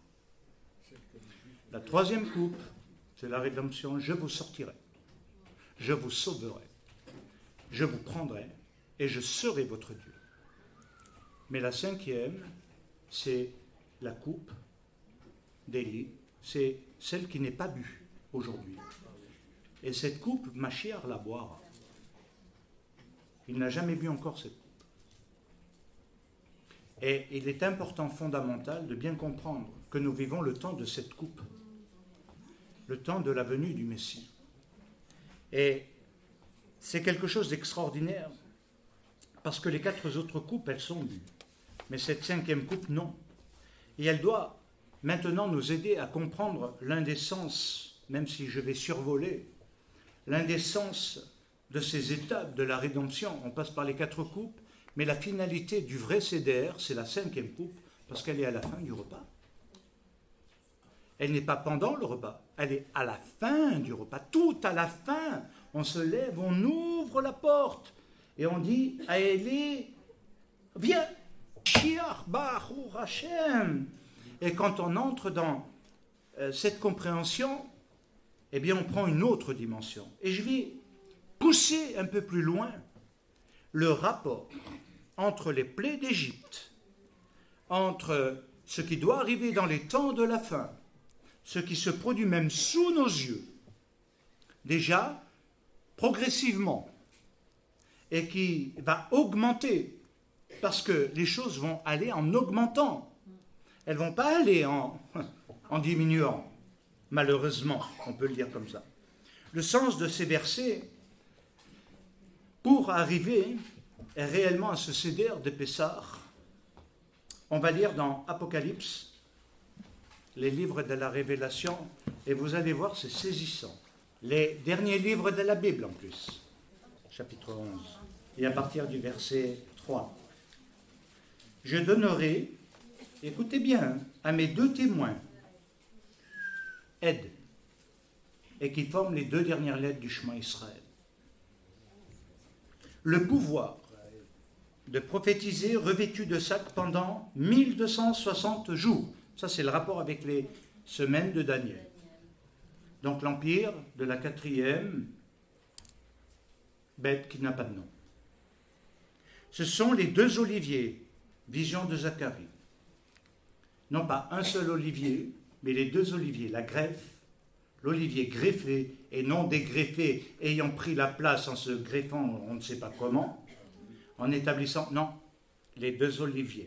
La troisième coupe, c'est la rédemption. Je vous sortirai, je vous sauverai, je vous prendrai et je serai votre Dieu. Mais la cinquième, c'est la coupe d'Élie, c'est celle qui n'est pas bue aujourd'hui. Et cette coupe, Mashiach la boira. Il n'a jamais bu encore cette coupe. Et il est important, fondamental, de bien comprendre que nous vivons le temps de cette coupe, le temps de la venue du Messie. Et c'est quelque chose d'extraordinaire, parce que les 4 autres coupes, elles sont bues. Mais cette cinquième coupe, non. Et elle doit maintenant nous aider à comprendre l'un des sens, même si je vais survoler, l'un des sens de ces étapes de la rédemption. On passe par les 4 coupes, mais la finalité du vrai Seder, c'est la cinquième coupe, parce qu'elle est à la fin du repas. Elle n'est pas pendant le repas, elle est à la fin du repas, tout à la fin. On se lève, on ouvre la porte, et on dit à Élie, viens, Shiach Baruch Hashem. Et quand on entre dans cette compréhension, eh bien on prend une autre dimension. Et je vais pousser un peu plus loin le rapport entre les plaies d'Égypte, entre ce qui doit arriver dans les temps de la fin, ce qui se produit même sous nos yeux, déjà progressivement, et qui va augmenter, parce que les choses vont aller en augmentant. Elles ne vont pas aller en diminuant, malheureusement, on peut le dire comme ça. Le sens de ces versets, pour arriver réellement à ce Seder de Pessah, on va lire dans Apocalypse, les livres de la Révélation, et vous allez voir, c'est saisissant. Les derniers livres de la Bible en plus, chapitre 11, et à partir du verset 3. Je donnerai, écoutez bien, à mes 2 témoins, aide, et qui forment les 2 dernières lettres du Shema Israël, le pouvoir de prophétiser revêtu de sac pendant 1260 jours. Ça, c'est le rapport avec les semaines de Daniel. Donc l'empire de la 4e bête qui n'a pas de nom. Ce sont les 2 oliviers, vision de Zacharie. Non pas un seul olivier, mais les 2 oliviers, la greffe, l'olivier greffé et non dégreffé, ayant pris la place en se greffant, on ne sait pas comment, en établissant, non, les 2 oliviers.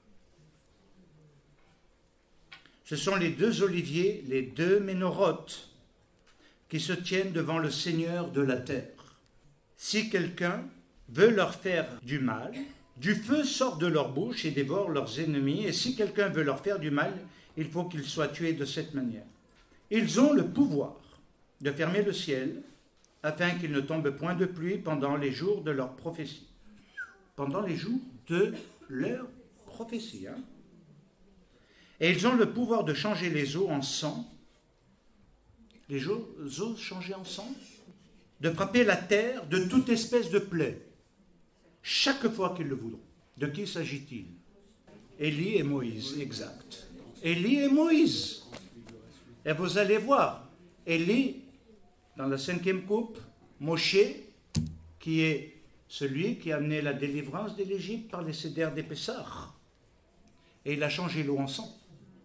Ce sont les 2 oliviers, les 2 ménorotes, qui se tiennent devant le Seigneur de la terre. Si quelqu'un veut leur faire du mal, du feu sort de leur bouche et dévore leurs ennemis, et si quelqu'un veut leur faire du mal, il faut qu'il soit tué de cette manière. Ils ont le pouvoir de fermer le ciel, afin qu'il ne tombe point de pluie pendant les jours de leur prophétie. Pendant les jours de leur prophétie. Et ils ont le pouvoir de changer les eaux en sang, les eaux changeaient en sang, de frapper la terre de toute espèce de plaie, chaque fois qu'ils le voudront. De qui s'agit-il? Élie et Moïse, exact. Élie et Moïse. Et vous allez voir, Élie, dans la 5e coupe, Moshe, qui est celui qui a amené la délivrance de l'Égypte par les cédères des Pessah. Et il a changé l'eau en sang.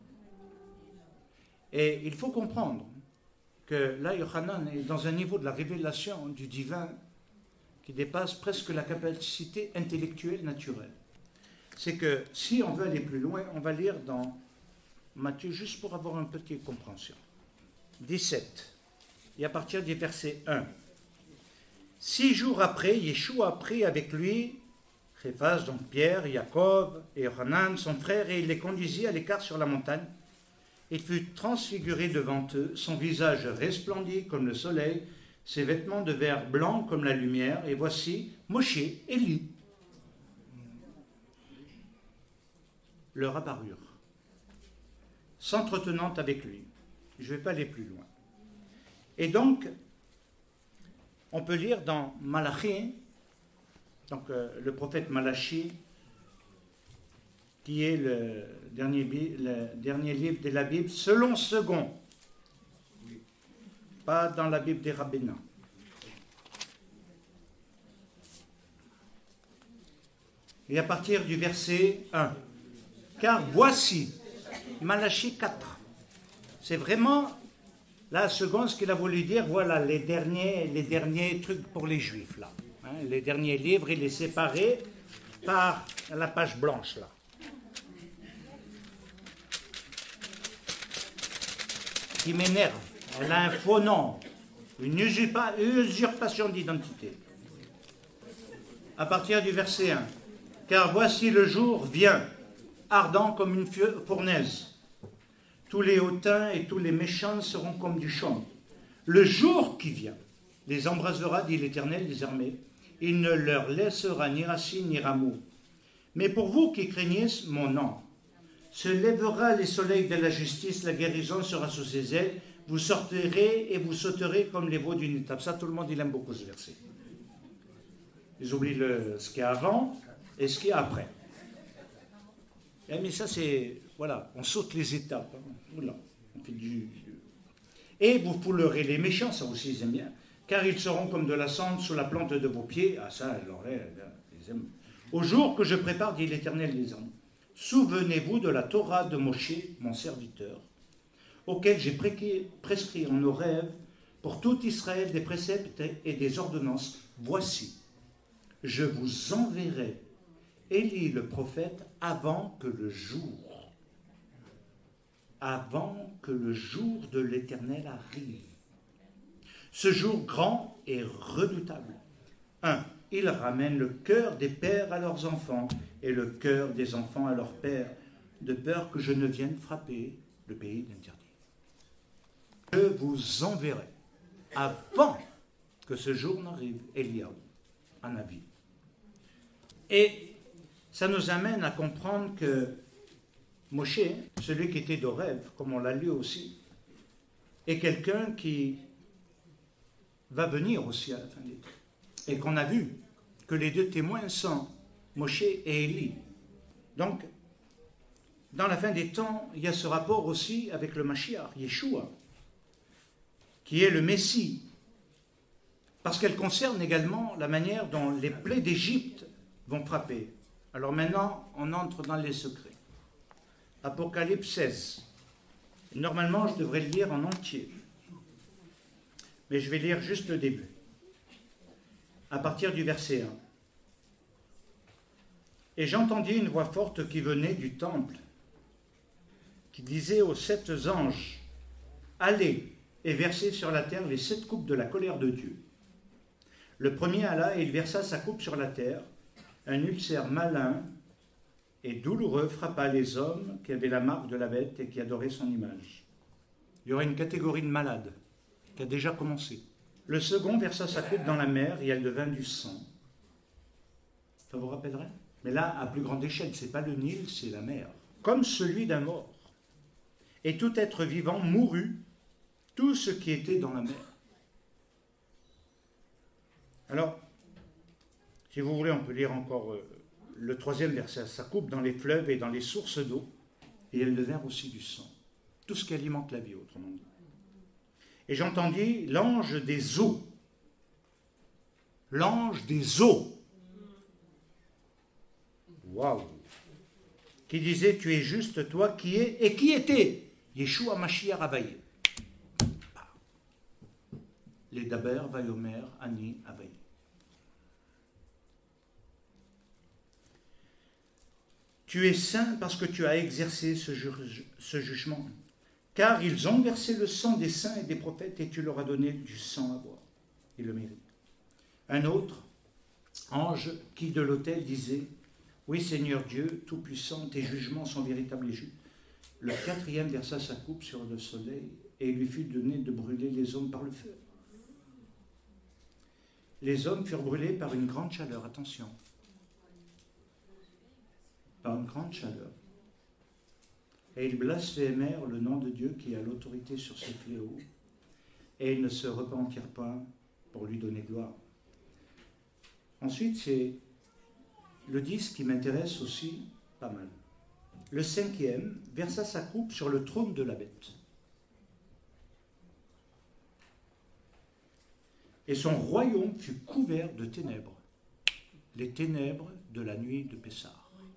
Et il faut comprendre que là, Yochanan est dans un niveau de la révélation du divin qui dépasse presque la capacité intellectuelle naturelle. C'est que si on veut aller plus loin, on va lire dans Matthieu, juste pour avoir une petite compréhension. 17, et à partir du verset 1. 6 jours après, Yeshua a pris avec lui Képhas, donc Pierre, Jacob et Yochanan, son frère, et il les conduisit à l'écart sur la montagne. Il fut transfiguré devant eux, son visage resplendit comme le soleil, ses vêtements devinrent blancs comme la lumière, et voici Moshe et Élie leur apparurent, s'entretenant avec lui. Je ne vais pas aller plus loin. Et donc, on peut lire dans Malachie, donc le prophète Malachi, qui est le dernier livre de la Bible, selon second, pas dans la Bible des rabbinats. Et à partir du verset 1, car voici, Malachi 4, c'est vraiment la seconde, ce qu'il a voulu dire, voilà les derniers trucs pour les Juifs, là. Hein, les derniers livres, il est séparé par la page blanche, là. Qui m'énerve. Elle a un faux nom, une usurpation d'identité. À partir du verset 1, car voici le jour vient, ardent comme une fournaise. Tous les hautains et tous les méchants seront comme du chaume. Le jour qui vient les embrasera, dit l'Éternel des armées. Il ne leur laissera ni racine ni rameau. Mais pour vous qui craignez mon nom, se lèvera les soleils de la justice, la guérison sera sous ses ailes, vous sortirez et vous sauterez comme les veaux d'une étape. Ça, tout le monde, il aime beaucoup ce verset. Ils oublient ce qu'il y a avant et ce qu'il y a après. Mais ça, c'est... Voilà, on saute les étapes. Voilà, on fait Et vous foulerez les méchants, ça aussi, ils aiment bien, car ils seront comme de la cendre sous la plante de vos pieds. Ah, ça, alors, ils aiment. Au jour que je prépare, dit l'Éternel des armées, souvenez-vous de la Torah de Moshe, mon serviteur, auquel j'ai prescrit en nos rêves pour tout Israël des préceptes et des ordonnances. Voici, je vous enverrai Élie le prophète avant que le jour de l'Éternel arrive. Ce jour grand et redoutable. 1. Il ramène le cœur des pères à leurs enfants et le cœur des enfants à leurs pères, de peur que je ne vienne frapper le pays d'interdit. Je vous enverrai avant que ce jour n'arrive, Eliaou, un avis. Et ça nous amène à comprendre que Moshe, celui qui était d'Horeb, comme on l'a lu aussi, est quelqu'un qui va venir aussi à la fin des temps. Et qu'on a vu que les deux témoins sont Moshe et Élie. Donc, dans la fin des temps, il y a ce rapport aussi avec le Mashiach, Yeshua, qui est le Messie, parce qu'elle concerne également la manière dont les plaies d'Égypte vont frapper. Alors maintenant, on entre dans les secrets. Apocalypse 16. Normalement, je devrais le lire en entier, mais je vais lire juste le début. À partir du verset 1. Et j'entendis une voix forte qui venait du temple, qui disait aux 7 anges, allez et versez sur la terre les 7 coupes de la colère de Dieu. Le premier alla et il versa sa coupe sur la terre. Un ulcère malin et douloureux frappa les hommes qui avaient la marque de la bête et qui adoraient son image. Il y aura une catégorie de malades qui a déjà commencé. Le second versa sa coupe dans la mer et elle devint du sang. Ça vous rappellerait? Mais là, à plus grande échelle, ce n'est pas le Nil, c'est la mer. Comme celui d'un mort. Et tout être vivant mourut, tout ce qui était dans la mer. Alors, si vous voulez, on peut lire encore le 3e verset. Ça coupe dans les fleuves et dans les sources d'eau, et elles devinrent aussi du sang. Tout ce qui alimente la vie, autrement dit. Et j'entendis l'ange des eaux. L'ange des eaux. Waouh! Qui disait, tu es juste, toi qui es, et qui était Yeshua Mashiach Havaï. Les Daber, Vayomer, Ani, Havaï. Tu es saint parce que tu as exercé ce jugement. Car ils ont versé le sang des saints et des prophètes et tu leur as donné du sang à boire. Ils le méritent. Un autre ange qui de l'autel disait, oui Seigneur Dieu, Tout-Puissant, tes jugements sont véritables et justes. Le 4e versa sa coupe sur le soleil et il lui fut donné de brûler les hommes par le feu. Les hommes furent brûlés par une grande chaleur, attention. Par une grande chaleur. Et ils blasphémèrent le nom de Dieu qui a l'autorité sur ces fléaux, et ils ne se repentirent pas pour lui donner gloire. Ensuite, c'est le 10 qui m'intéresse aussi pas mal. Le 5e versa sa coupe sur le trône de la bête. Et son royaume fut couvert de ténèbres, les ténèbres de la nuit de Pessah.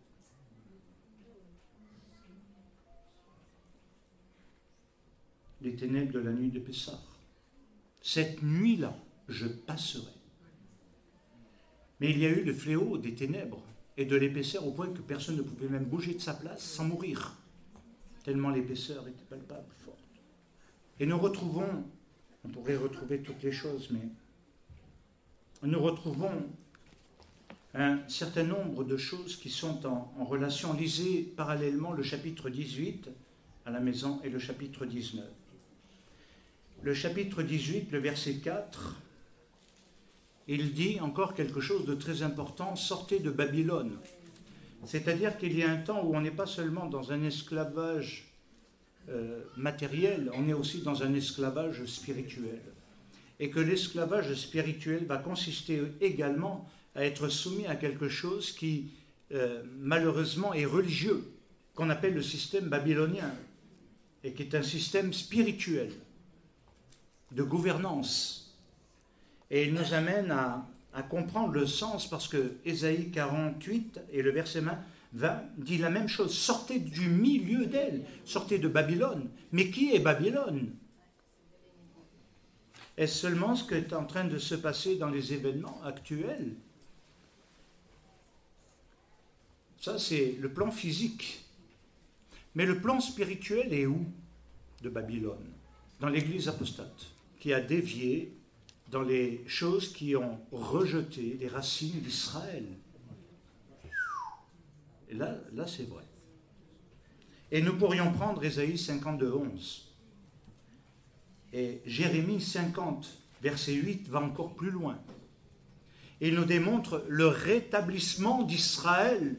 Les ténèbres de la nuit de Pessah. Cette nuit-là, je passerai. Mais il y a eu le fléau des ténèbres et de l'épaisseur au point que personne ne pouvait même bouger de sa place sans mourir, tellement l'épaisseur était palpable, forte. Et nous retrouvons, on pourrait retrouver toutes les choses, mais nous retrouvons un certain nombre de choses qui sont en relation. Lisez parallèlement le chapitre 18 à la maison et le chapitre 19. Le chapitre 18, le verset 4, il dit encore quelque chose de très important, sortez de Babylone. C'est-à-dire qu'il y a un temps où on n'est pas seulement dans un esclavage matériel, on est aussi dans un esclavage spirituel. Et que l'esclavage spirituel va consister également à être soumis à quelque chose qui, malheureusement, est religieux, qu'on appelle le système babylonien, et qui est un système spirituel, de gouvernance. Et il nous amène à comprendre le sens, parce que Ésaïe 48 et le verset 20 dit la même chose. Sortez du milieu d'elle, sortez de Babylone. Mais qui est Babylone? Est-ce seulement ce qui est en train de se passer dans les événements actuels? Ça, c'est le plan physique. Mais le plan spirituel est où de Babylone? Dans l'Église apostate, qui a dévié dans les choses qui ont rejeté les racines d'Israël. Et là c'est vrai. Et nous pourrions prendre Ésaïe 52, 11. Et Jérémie 50, verset 8, va encore plus loin. Il nous démontre le rétablissement d'Israël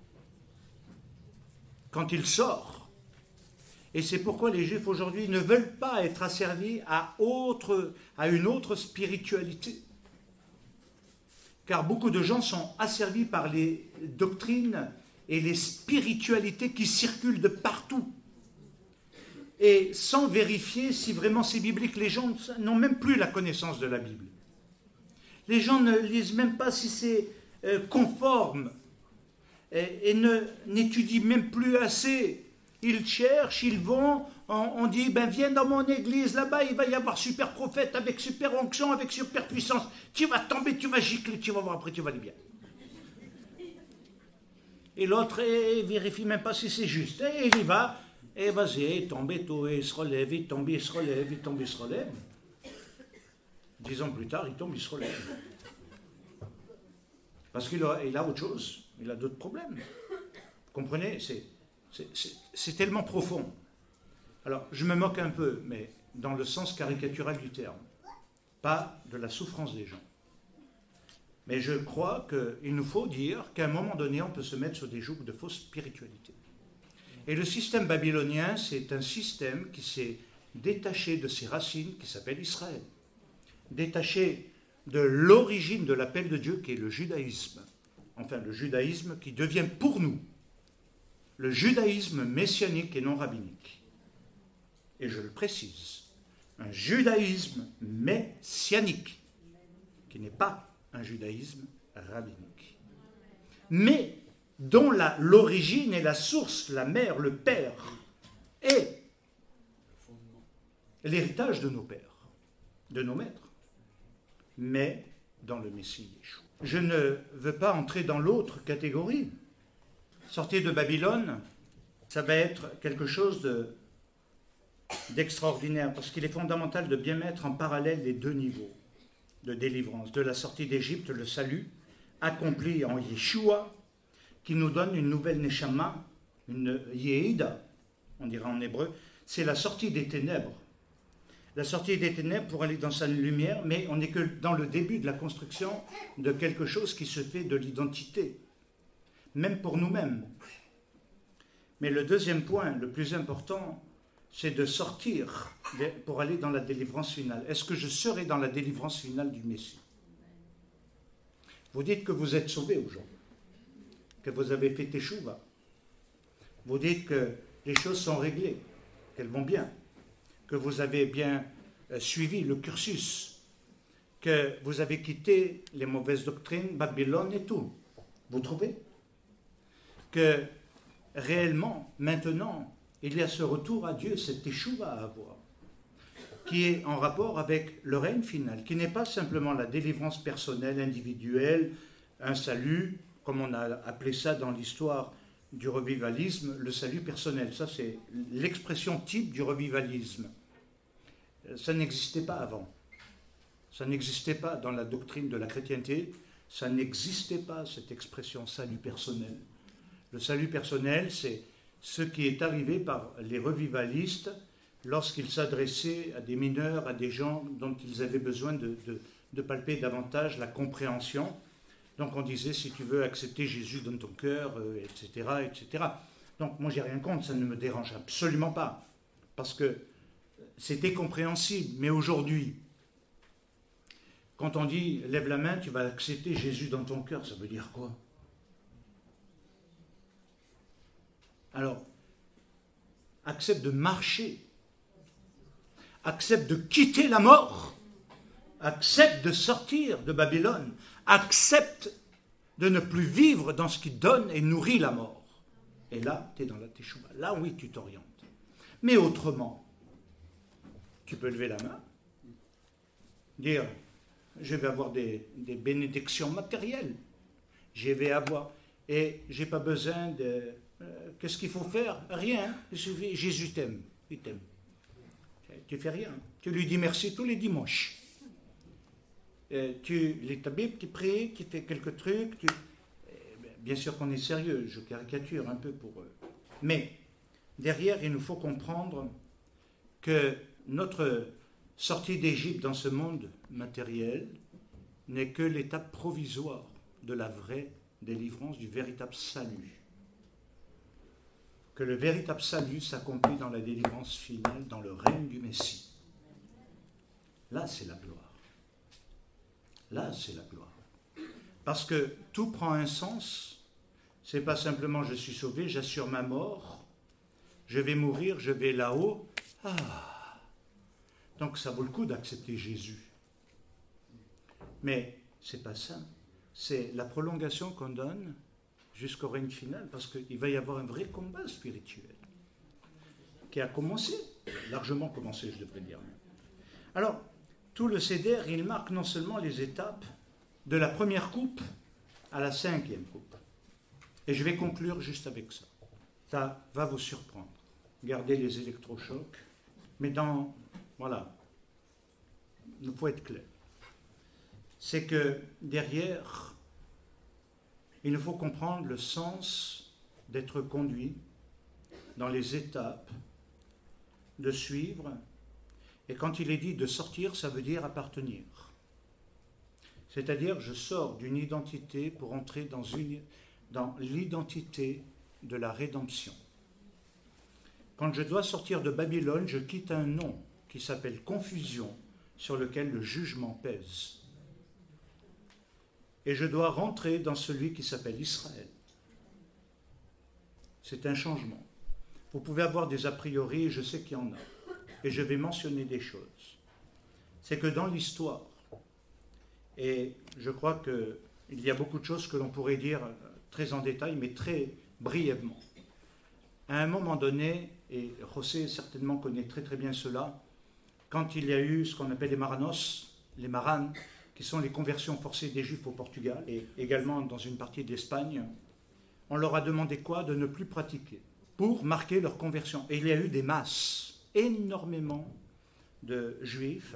quand il sort. Et c'est pourquoi les Juifs aujourd'hui ne veulent pas être asservis à une autre spiritualité. Car beaucoup de gens sont asservis par les doctrines et les spiritualités qui circulent de partout. Et sans vérifier si vraiment c'est biblique, les gens n'ont même plus la connaissance de la Bible. Les gens ne lisent même pas si c'est conforme et n'étudient même plus assez. Ils cherchent, ils vont, on dit, viens dans mon église, là-bas, il va y avoir super prophète, avec super onction, avec super puissance. Tu vas tomber, tu vas gicler, tu vas voir, après tu vas aller bien. Et l'autre, il vérifie même pas si c'est juste. Et il y va, et vas-y, il tombe, il se relève, il tombe, il se relève, il tombe, il se relève. 10 ans plus tard, il tombe, il se relève. Parce qu'il a autre chose, il a d'autres problèmes. Vous comprenez? C'est tellement profond. Alors, je me moque un peu, mais dans le sens caricatural du terme, pas de la souffrance des gens. Mais je crois qu'il nous faut dire qu'à un moment donné, on peut se mettre sur des jougs de fausse spiritualité. Et le système babylonien, c'est un système qui s'est détaché de ses racines qui s'appellent Israël, détaché de l'origine de l'appel de Dieu qui est le judaïsme, enfin le judaïsme qui devient pour nous le judaïsme messianique et non rabbinique. Et je le précise, un judaïsme messianique qui n'est pas un judaïsme rabbinique, mais dont l'origine et la source, la mère, le père, est l'héritage de nos pères, de nos maîtres, mais dans le Messie Yeshua. Je ne veux pas entrer dans l'autre catégorie. Sortir de Babylone, ça va être quelque chose d'extraordinaire, parce qu'il est fondamental de bien mettre en parallèle les deux niveaux de délivrance. De la sortie d'Égypte, le salut, accompli en Yeshua, qui nous donne une nouvelle Neshama, une Yehidah, on dira en hébreu, c'est la sortie des ténèbres. La sortie des ténèbres pour aller dans sa lumière, mais on n'est que dans le début de la construction de quelque chose qui se fait de l'identité, même pour nous-mêmes. Mais le deuxième point, le plus important, c'est de sortir pour aller dans la délivrance finale. Est-ce que je serai dans la délivrance finale du Messie? Vous dites que vous êtes sauvés aujourd'hui, que vous avez fait teshuva. Vous dites que les choses sont réglées, qu'elles vont bien, que vous avez bien suivi le cursus, que vous avez quitté les mauvaises doctrines, Babylone et tout. Vous trouvez que réellement, maintenant, il y a ce retour à Dieu, cette teshuva à avoir, qui est en rapport avec le règne final, qui n'est pas simplement la délivrance personnelle, individuelle, un salut, comme on a appelé ça dans l'histoire du revivalisme, le salut personnel. Ça, c'est l'expression type du revivalisme. Ça n'existait pas avant. Ça n'existait pas dans la doctrine de la chrétienté. Ça n'existait pas, cette expression salut personnel. Le salut personnel, c'est ce qui est arrivé par les revivalistes lorsqu'ils s'adressaient à des mineurs, à des gens dont ils avaient besoin de palper davantage la compréhension. Donc on disait, si tu veux accepter Jésus dans ton cœur, etc., etc. Donc moi, j'ai rien contre, ça ne me dérange absolument pas, parce que c'était compréhensible. Mais aujourd'hui, quand on dit, lève la main, tu vas accepter Jésus dans ton cœur, ça veut dire quoi? Alors, accepte de marcher, accepte de quitter la mort, accepte de sortir de Babylone, accepte de ne plus vivre dans ce qui donne et nourrit la mort. Et là, tu es dans la teshuva. Là, oui, tu t'orientes. Mais autrement, tu peux lever la main, dire, je vais avoir des bénédictions matérielles, je vais avoir, et je n'ai pas besoin de... qu'est-ce qu'il faut faire? Rien. Il suffit, Jésus t'aime, il t'aime. Tu fais rien. Tu lui dis merci tous les dimanches. Tu lis ta Bible, tu pries, tu fais quelques trucs. Bien sûr qu'on est sérieux, je caricature un peu pour eux. Mais derrière, il nous faut comprendre que notre sortie d'Égypte dans ce monde matériel n'est que l'étape provisoire de la vraie délivrance, du véritable salut. Que le véritable salut s'accomplit dans la délivrance finale, dans le règne du Messie. Là, c'est la gloire. Là, c'est la gloire. Parce que tout prend un sens. C'est pas simplement je suis sauvé, j'assure ma mort, je vais mourir, je vais là-haut. Ah. Donc ça vaut le coup d'accepter Jésus. Mais c'est pas ça. C'est la prolongation qu'on donne jusqu'au règne final, parce qu'il va y avoir un vrai combat spirituel qui a commencé, largement commencé, je devrais dire. Alors, tout le Seder, il marque non seulement les étapes de la première coupe à la 5e coupe. Et je vais conclure juste avec ça. Ça va vous surprendre. Gardez les électrochocs, mais voilà, il faut être clair. C'est que derrière, il nous faut comprendre le sens d'être conduit dans les étapes, de suivre. Et quand il est dit de sortir, ça veut dire appartenir. C'est-à-dire, je sors d'une identité pour entrer dans l'identité de la rédemption. quand je dois sortir de Babylone, je quitte un nom qui s'appelle confusion, sur lequel le jugement pèse. Et je dois rentrer dans celui qui s'appelle Israël. C'est un changement. Vous pouvez avoir des a priori, je sais qu'il y en a, et je vais mentionner des choses. C'est que dans l'histoire, et je crois qu'il y a beaucoup de choses que l'on pourrait dire très en détail, mais très brièvement. À un moment donné, et José certainement connaît très très bien cela, quand il y a eu ce qu'on appelle les maranos, les maranes, qui sont les conversions forcées des Juifs au Portugal, et également dans une partie d'Espagne, on leur a demandé quoi? De ne plus pratiquer, pour marquer leur conversion. Et il y a eu des masses, énormément de Juifs,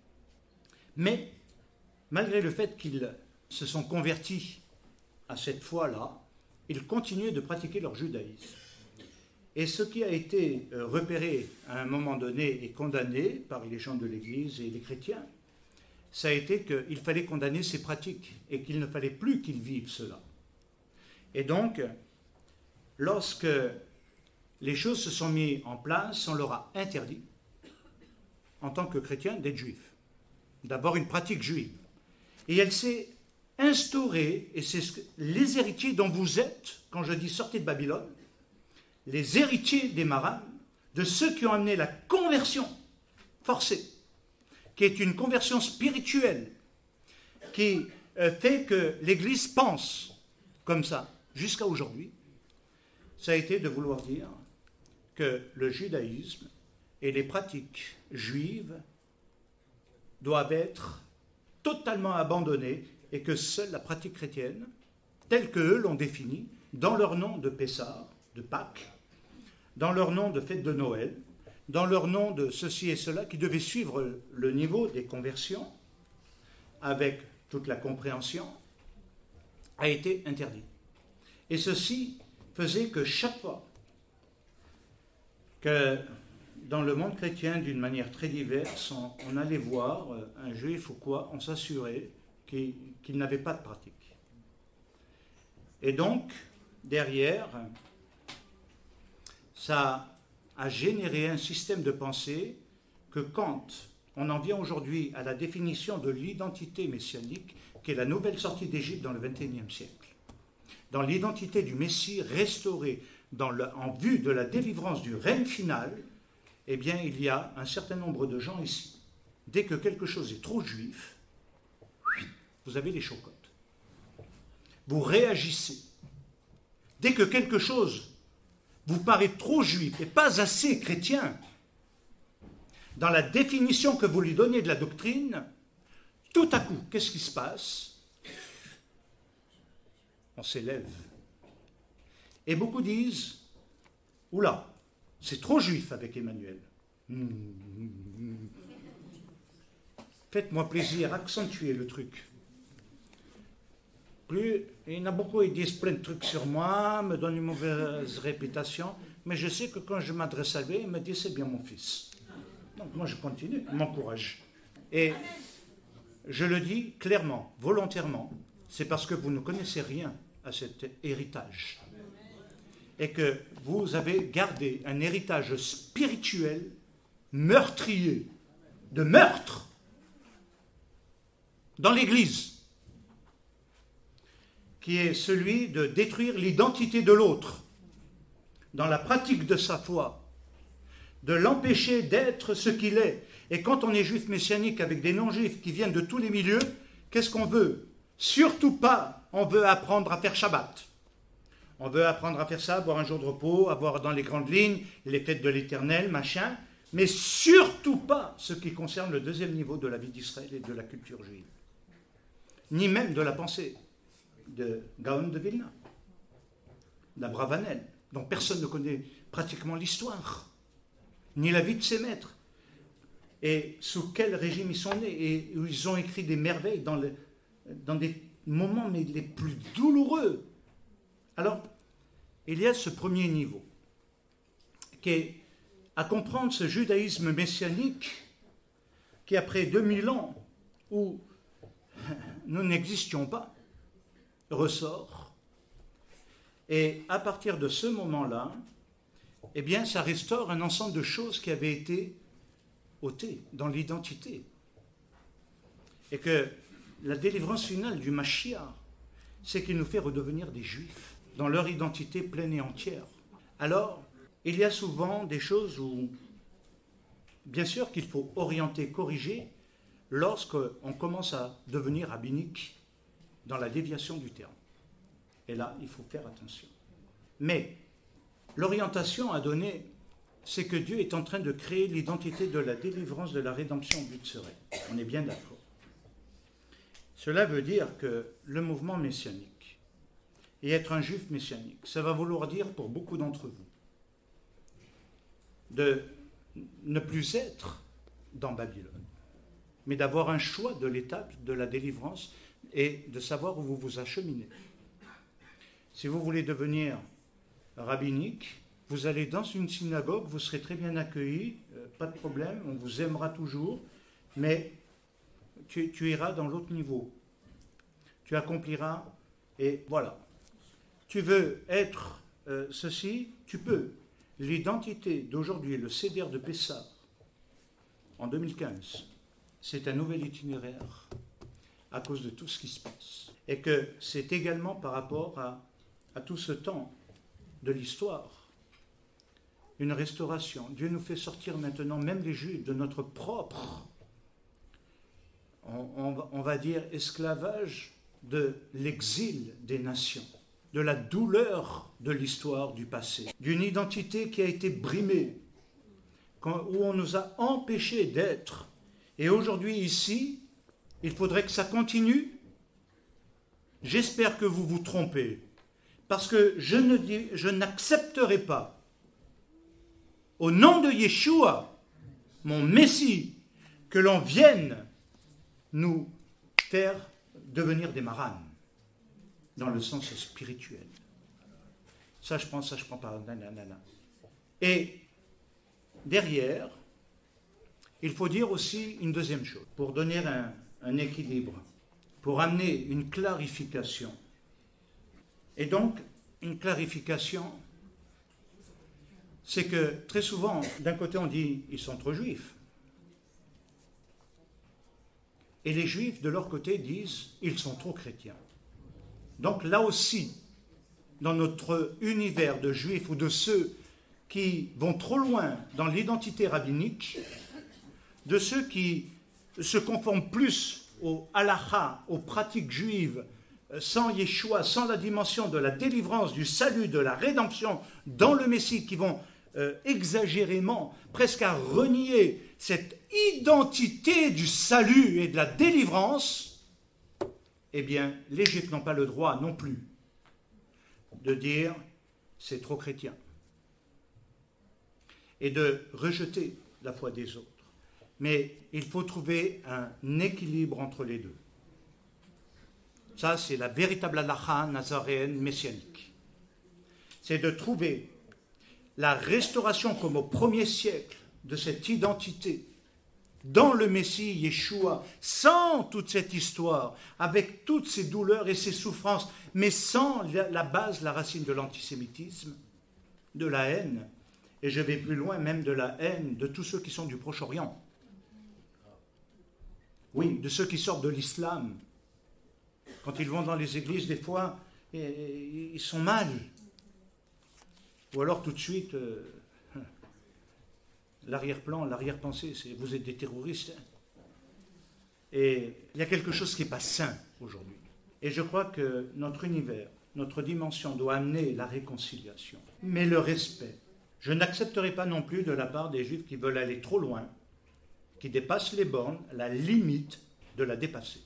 mais malgré le fait qu'ils se sont convertis à cette foi-là, ils continuaient de pratiquer leur judaïsme. Et ce qui a été repéré à un moment donné et condamné par les gens de l'Église et les chrétiens, ça a été qu'il fallait condamner ces pratiques et qu'il ne fallait plus qu'ils vivent cela. Et donc, lorsque les choses se sont mises en place, on leur a interdit, en tant que chrétiens, d'être juifs. D'abord une pratique juive. Et elle s'est instaurée, et c'est les héritiers dont vous êtes, quand je dis sortez de Babylone, les héritiers des marins, de ceux qui ont amené la conversion forcée, qui est une conversion spirituelle, qui fait que l'Église pense comme ça, jusqu'à aujourd'hui, ça a été de vouloir dire que le judaïsme et les pratiques juives doivent être totalement abandonnées et que seule la pratique chrétienne, telle qu'eux l'ont définie, dans leur nom de Pessah, de Pâques, dans leur nom de fête de Noël, dans leur nom de ceci et cela, qui devait suivre le niveau des conversions, avec toute la compréhension, a été interdit. Et ceci faisait que chaque fois que dans le monde chrétien, d'une manière très diverse, on allait voir un juif ou quoi, on s'assurait qu'il n'avait pas de pratique. Et donc, derrière, ça a généré un système de pensée que quand on en vient aujourd'hui à la définition de l'identité messianique, qui est la nouvelle sortie d'Égypte dans le XXIe siècle, dans l'identité du Messie restauré en vue de la délivrance du règne final, eh bien, il y a un certain nombre de gens ici. Dès que quelque chose est trop juif, vous avez les chocottes. Vous réagissez. Dès que quelque chose vous paraît trop juif et pas assez chrétien, dans la définition que vous lui donnez de la doctrine, tout à coup, qu'est-ce qui se passe? On s'élève. Et beaucoup disent, oula, c'est trop juif avec Emmanuel. Faites-moi plaisir, accentuez le truc. Il y en a beaucoup, ils disent plein de trucs sur moi, me donnent une mauvaise réputation, mais je sais que quand je m'adresse à lui, il me dit c'est bien mon fils. Donc moi je continue, il m'encourage. Et je le dis clairement, volontairement, c'est parce que vous ne connaissez rien à cet héritage. Et que vous avez gardé un héritage spirituel meurtrier, de meurtre, dans l'Église, qui est celui de détruire l'identité de l'autre, dans la pratique de sa foi, de l'empêcher d'être ce qu'il est. Et quand on est juif messianique avec des non-juifs qui viennent de tous les milieux, qu'est-ce qu'on veut? Surtout pas, on veut apprendre à faire Shabbat. On veut apprendre à faire ça, avoir un jour de repos, avoir dans les grandes lignes les fêtes de l'Éternel, machin, mais surtout pas ce qui concerne le deuxième niveau de la vie d'Israël et de la culture juive. Ni même de la pensée de Gaon de Vilna, d'Abravanel, dont personne ne connaît pratiquement l'histoire, ni la vie de ses maîtres, et sous quel régime ils sont nés, et où ils ont écrit des merveilles dans des moments mais les plus douloureux. Alors, il y a ce premier niveau, qui est à comprendre ce judaïsme messianique qui, après 2000 ans où nous n'existions pas, ressort. Et à partir de ce moment-là, eh bien, ça restaure un ensemble de choses qui avaient été ôtées dans l'identité. Et que la délivrance finale du Mashiach, c'est qu'il nous fait redevenir des Juifs dans leur identité pleine et entière. Alors, il y a souvent des choses où, bien sûr qu'il faut orienter, corriger, lorsqu'on commence à devenir rabbinique dans la déviation du terme. Et là, il faut faire attention. Mais l'orientation à donner, c'est que Dieu est en train de créer l'identité de la délivrance, de la rédemption au but de Sorel. On est bien d'accord. Cela veut dire que le mouvement messianique et être un juif messianique, ça va vouloir dire pour beaucoup d'entre vous de ne plus être dans Babylone, mais d'avoir un choix de l'étape de la délivrance et de savoir où vous vous acheminez. Si vous voulez devenir rabbinique, vous allez dans une synagogue, vous serez très bien accueilli, pas de problème, on vous aimera toujours, mais tu iras dans l'autre niveau. Tu accompliras, et voilà. Tu veux être ceci, tu peux. L'identité d'aujourd'hui, le Seder de Pessah, en 2015, c'est un nouvel itinéraire à cause de tout ce qui se passe. Et que c'est également par rapport à tout ce temps de l'histoire, une restauration. Dieu nous fait sortir maintenant, même les Juifs, de notre propre, on va dire, esclavage de l'exil des nations, de la douleur de l'histoire du passé, d'une identité qui a été brimée, où on nous a empêchés d'être. Et aujourd'hui, ici, il faudrait que ça continue. J'espère que vous vous trompez, parce que je n'accepterai pas, au nom de Yeshua, mon Messie, que l'on vienne nous faire devenir des maranes, dans le sens spirituel. Ça je prends pas. Nanana. Et derrière, il faut dire aussi une deuxième chose, pour donner un équilibre, pour amener une clarification. Et donc, une clarification, c'est que très souvent, d'un côté on dit ils sont trop juifs, et les juifs de leur côté disent ils sont trop chrétiens. Donc là aussi, dans notre univers de juifs ou de ceux qui vont trop loin dans l'identité rabbinique, de ceux qui se conforment plus au halakha, aux pratiques juives, sans Yeshua, sans la dimension de la délivrance, du salut, de la rédemption dans le Messie, qui vont exagérément, presque à renier cette identité du salut et de la délivrance, eh bien, les Juifs n'ont pas le droit non plus de dire c'est trop chrétien et de rejeter la foi des autres. Mais il faut trouver un équilibre entre les deux. Ça, c'est la véritable halakha nazaréenne messianique. C'est de trouver la restauration comme au premier siècle de cette identité dans le Messie Yeshua, sans toute cette histoire, avec toutes ces douleurs et ces souffrances, mais sans la base, la racine de l'antisémitisme, de la haine, et je vais plus loin, même de la haine de tous ceux qui sont du Proche-Orient. Oui, de ceux qui sortent de l'islam. Quand ils vont dans les églises, des fois, ils sont mal. Ou alors tout de suite, l'arrière-plan, l'arrière-pensée, c'est vous êtes des terroristes. Et il y a quelque chose qui n'est pas sain aujourd'hui. Et je crois que notre univers, notre dimension doit amener la réconciliation, mais le respect. Je n'accepterai pas non plus de la part des Juifs qui veulent aller trop loin, qui dépassent les bornes, la limite de la dépasser.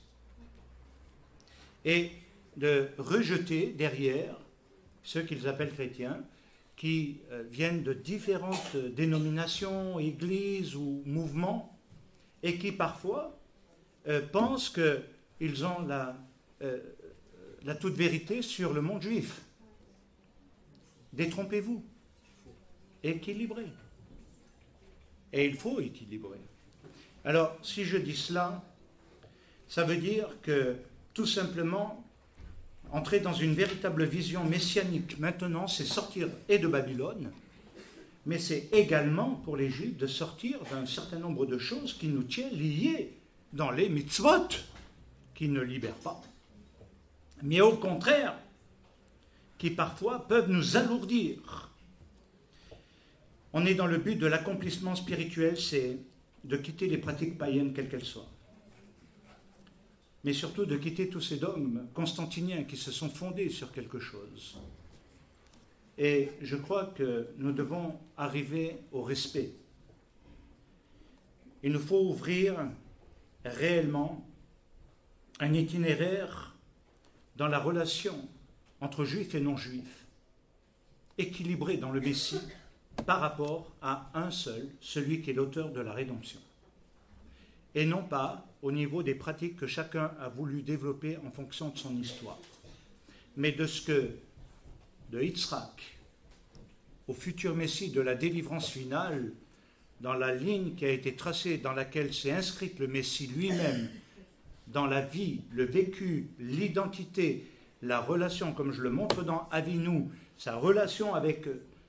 Et de rejeter derrière ceux qu'ils appellent chrétiens, qui viennent de différentes dénominations, églises ou mouvements, et qui parfois pensent qu'ils ont la toute vérité sur le monde juif. Détrompez-vous. Équilibrez. Et il faut équilibrer. Alors, si je dis cela, ça veut dire que, tout simplement, entrer dans une véritable vision messianique, maintenant, c'est sortir et de Babylone, mais c'est également pour les Juifs de sortir d'un certain nombre de choses qui nous tiennent liés dans les mitzvot, qui ne libèrent pas, mais au contraire, qui parfois peuvent nous alourdir. On est dans le but de l'accomplissement spirituel, c'est de quitter les pratiques païennes, quelles qu'elles soient, mais surtout de quitter tous ces dogmes constantiniens qui se sont fondés sur quelque chose. Et je crois que nous devons arriver au respect. Il nous faut ouvrir réellement un itinéraire dans la relation entre juifs et non-juifs, équilibré dans le Messie par rapport à un seul, celui qui est l'auteur de la rédemption. Et non pas au niveau des pratiques que chacun a voulu développer en fonction de son histoire, mais de ce que, de Yitzhak au futur Messie, de la délivrance finale, dans la ligne qui a été tracée, dans laquelle s'est inscrite le Messie lui-même, dans la vie, le vécu, l'identité, la relation, comme je le montre dans Avinu, sa relation avec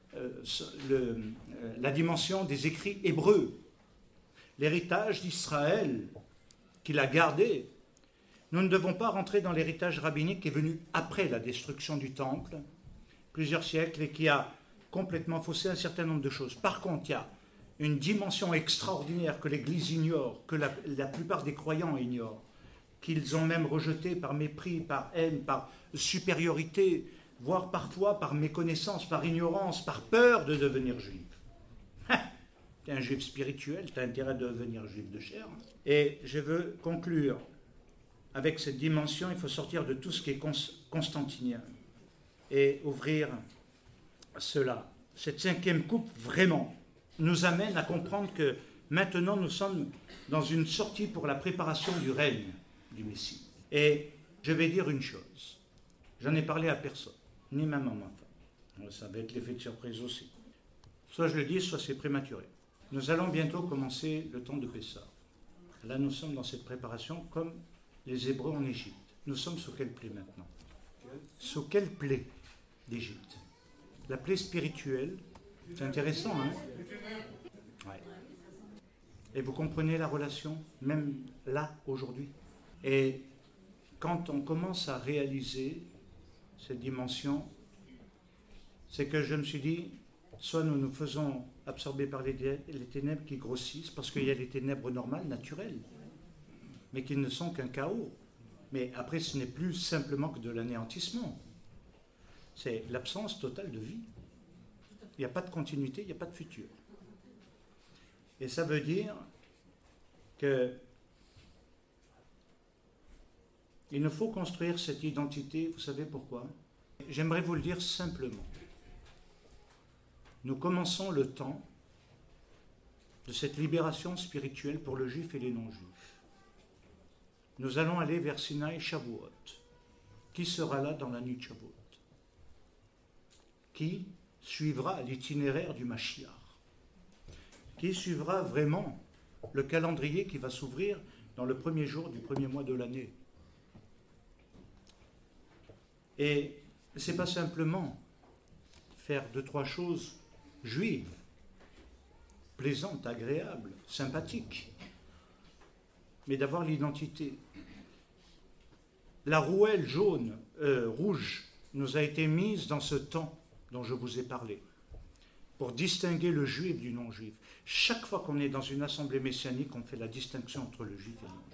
la dimension des écrits hébreux, l'héritage d'Israël qu'il a gardé. Nous ne devons pas rentrer dans l'héritage rabbinique qui est venu après la destruction du temple, plusieurs siècles, et qui a complètement faussé un certain nombre de choses. Par contre, il y a une dimension extraordinaire que l'Église ignore, que la plupart des croyants ignorent, qu'ils ont même rejeté par mépris, par haine, par supériorité, voire parfois par méconnaissance, par ignorance, par peur de devenir juif. Tu es un juif spirituel, tu as intérêt de devenir juif de chair. Et je veux conclure avec cette dimension, il faut sortir de tout ce qui est constantinien et ouvrir cela. Cette cinquième coupe, vraiment, nous amène à comprendre que maintenant nous sommes dans une sortie pour la préparation du règne du Messie. Et je vais dire une chose, j'en ai parlé à personne, ni même à ma femme. Ça va être l'effet de surprise aussi. Soit je le dis, soit c'est prématuré. Nous allons bientôt commencer le temps de Pessah. Là, nous sommes dans cette préparation comme les Hébreux en Égypte. Nous sommes sous quelle plaie maintenant? Sous quelle plaie d'Égypte? La plaie spirituelle, c'est intéressant, hein? Ouais. Et vous comprenez la relation, même là, aujourd'hui. Et quand on commence à réaliser cette dimension, c'est que je me suis dit, soit nous nous faisons absorber par les ténèbres qui grossissent, parce qu'il y a les ténèbres normales, naturelles, mais qui ne sont qu'un chaos. Mais après, ce n'est plus simplement que de l'anéantissement. C'est l'absence totale de vie. Il n'y a pas de continuité, il n'y a pas de futur. Et ça veut dire que il nous faut construire cette identité. Vous savez pourquoi? J'aimerais vous le dire simplement. Nous commençons le temps de cette libération spirituelle pour le juif et les non-juifs. Nous allons aller vers Sinaï Shavuot. Qui sera là dans la nuit de Shavuot? Qui suivra l'itinéraire du Mashiach? Qui suivra vraiment le calendrier qui va s'ouvrir dans le premier jour du premier mois de l'année? Et ce n'est pas simplement faire 2-3 choses juives, plaisantes, agréables, sympathiques, mais d'avoir l'identité. La rouelle rouge nous a été mise dans ce temps dont je vous ai parlé, pour distinguer le juif du non-juif. Chaque fois qu'on est dans une assemblée messianique, on fait la distinction entre le juif et le non-juif.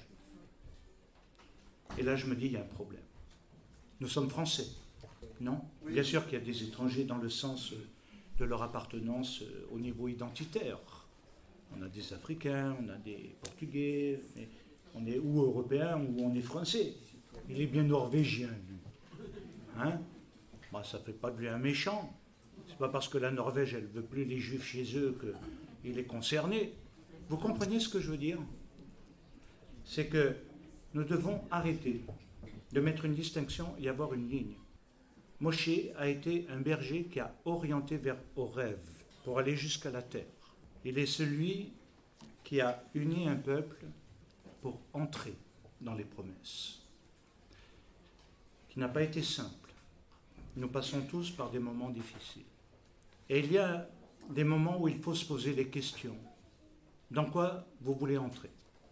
Et là, je me dis, il y a un problème. Nous sommes français, non? Oui. Bien sûr qu'il y a des étrangers dans le sens de leur appartenance au niveau identitaire. On a des Africains, on a des Portugais, mais on est ou européen ou on est français. Il est bien norvégien, lui. Hein? Bah, ça ne fait pas de lui un méchant. C'est pas parce que la Norvège, elle ne veut plus les Juifs chez eux qu'il est concerné. Vous comprenez ce que je veux dire? C'est que nous devons arrêter de mettre une distinction et avoir une ligne. Moshe a été un berger qui a orienté vers Horeb pour aller jusqu'à la terre. Il est celui qui a uni un peuple pour entrer dans les promesses, qui n'a pas été simple. Nous passons tous par des moments difficiles. Et il y a des moments où il faut se poser des questions. Dans quoi vous voulez entrer?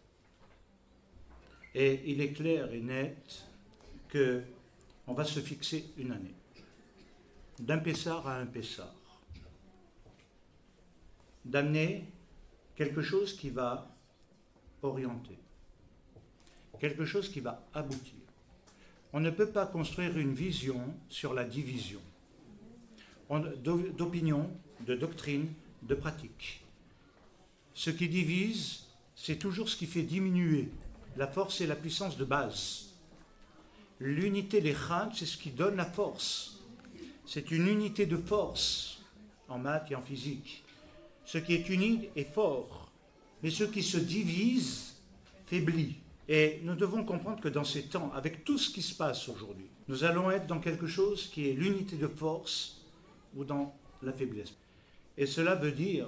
Et il est clair et net qu'on va se fixer une année. D'un Pessar à un Pessar. D'amener quelque chose qui va orienter. Quelque chose qui va aboutir. On ne peut pas construire une vision sur la division. D'opinion, de doctrine, de pratique. Ce qui divise, c'est toujours ce qui fait diminuer la force et la puissance de base. L'unité des chad, c'est ce qui donne la force. C'est une unité de force en maths et en physique. Ce qui est uni est fort, mais ce qui se divise faiblit. Et nous devons comprendre que dans ces temps, avec tout ce qui se passe aujourd'hui, nous allons être dans quelque chose qui est l'unité de force ou dans la faiblesse. Et cela veut dire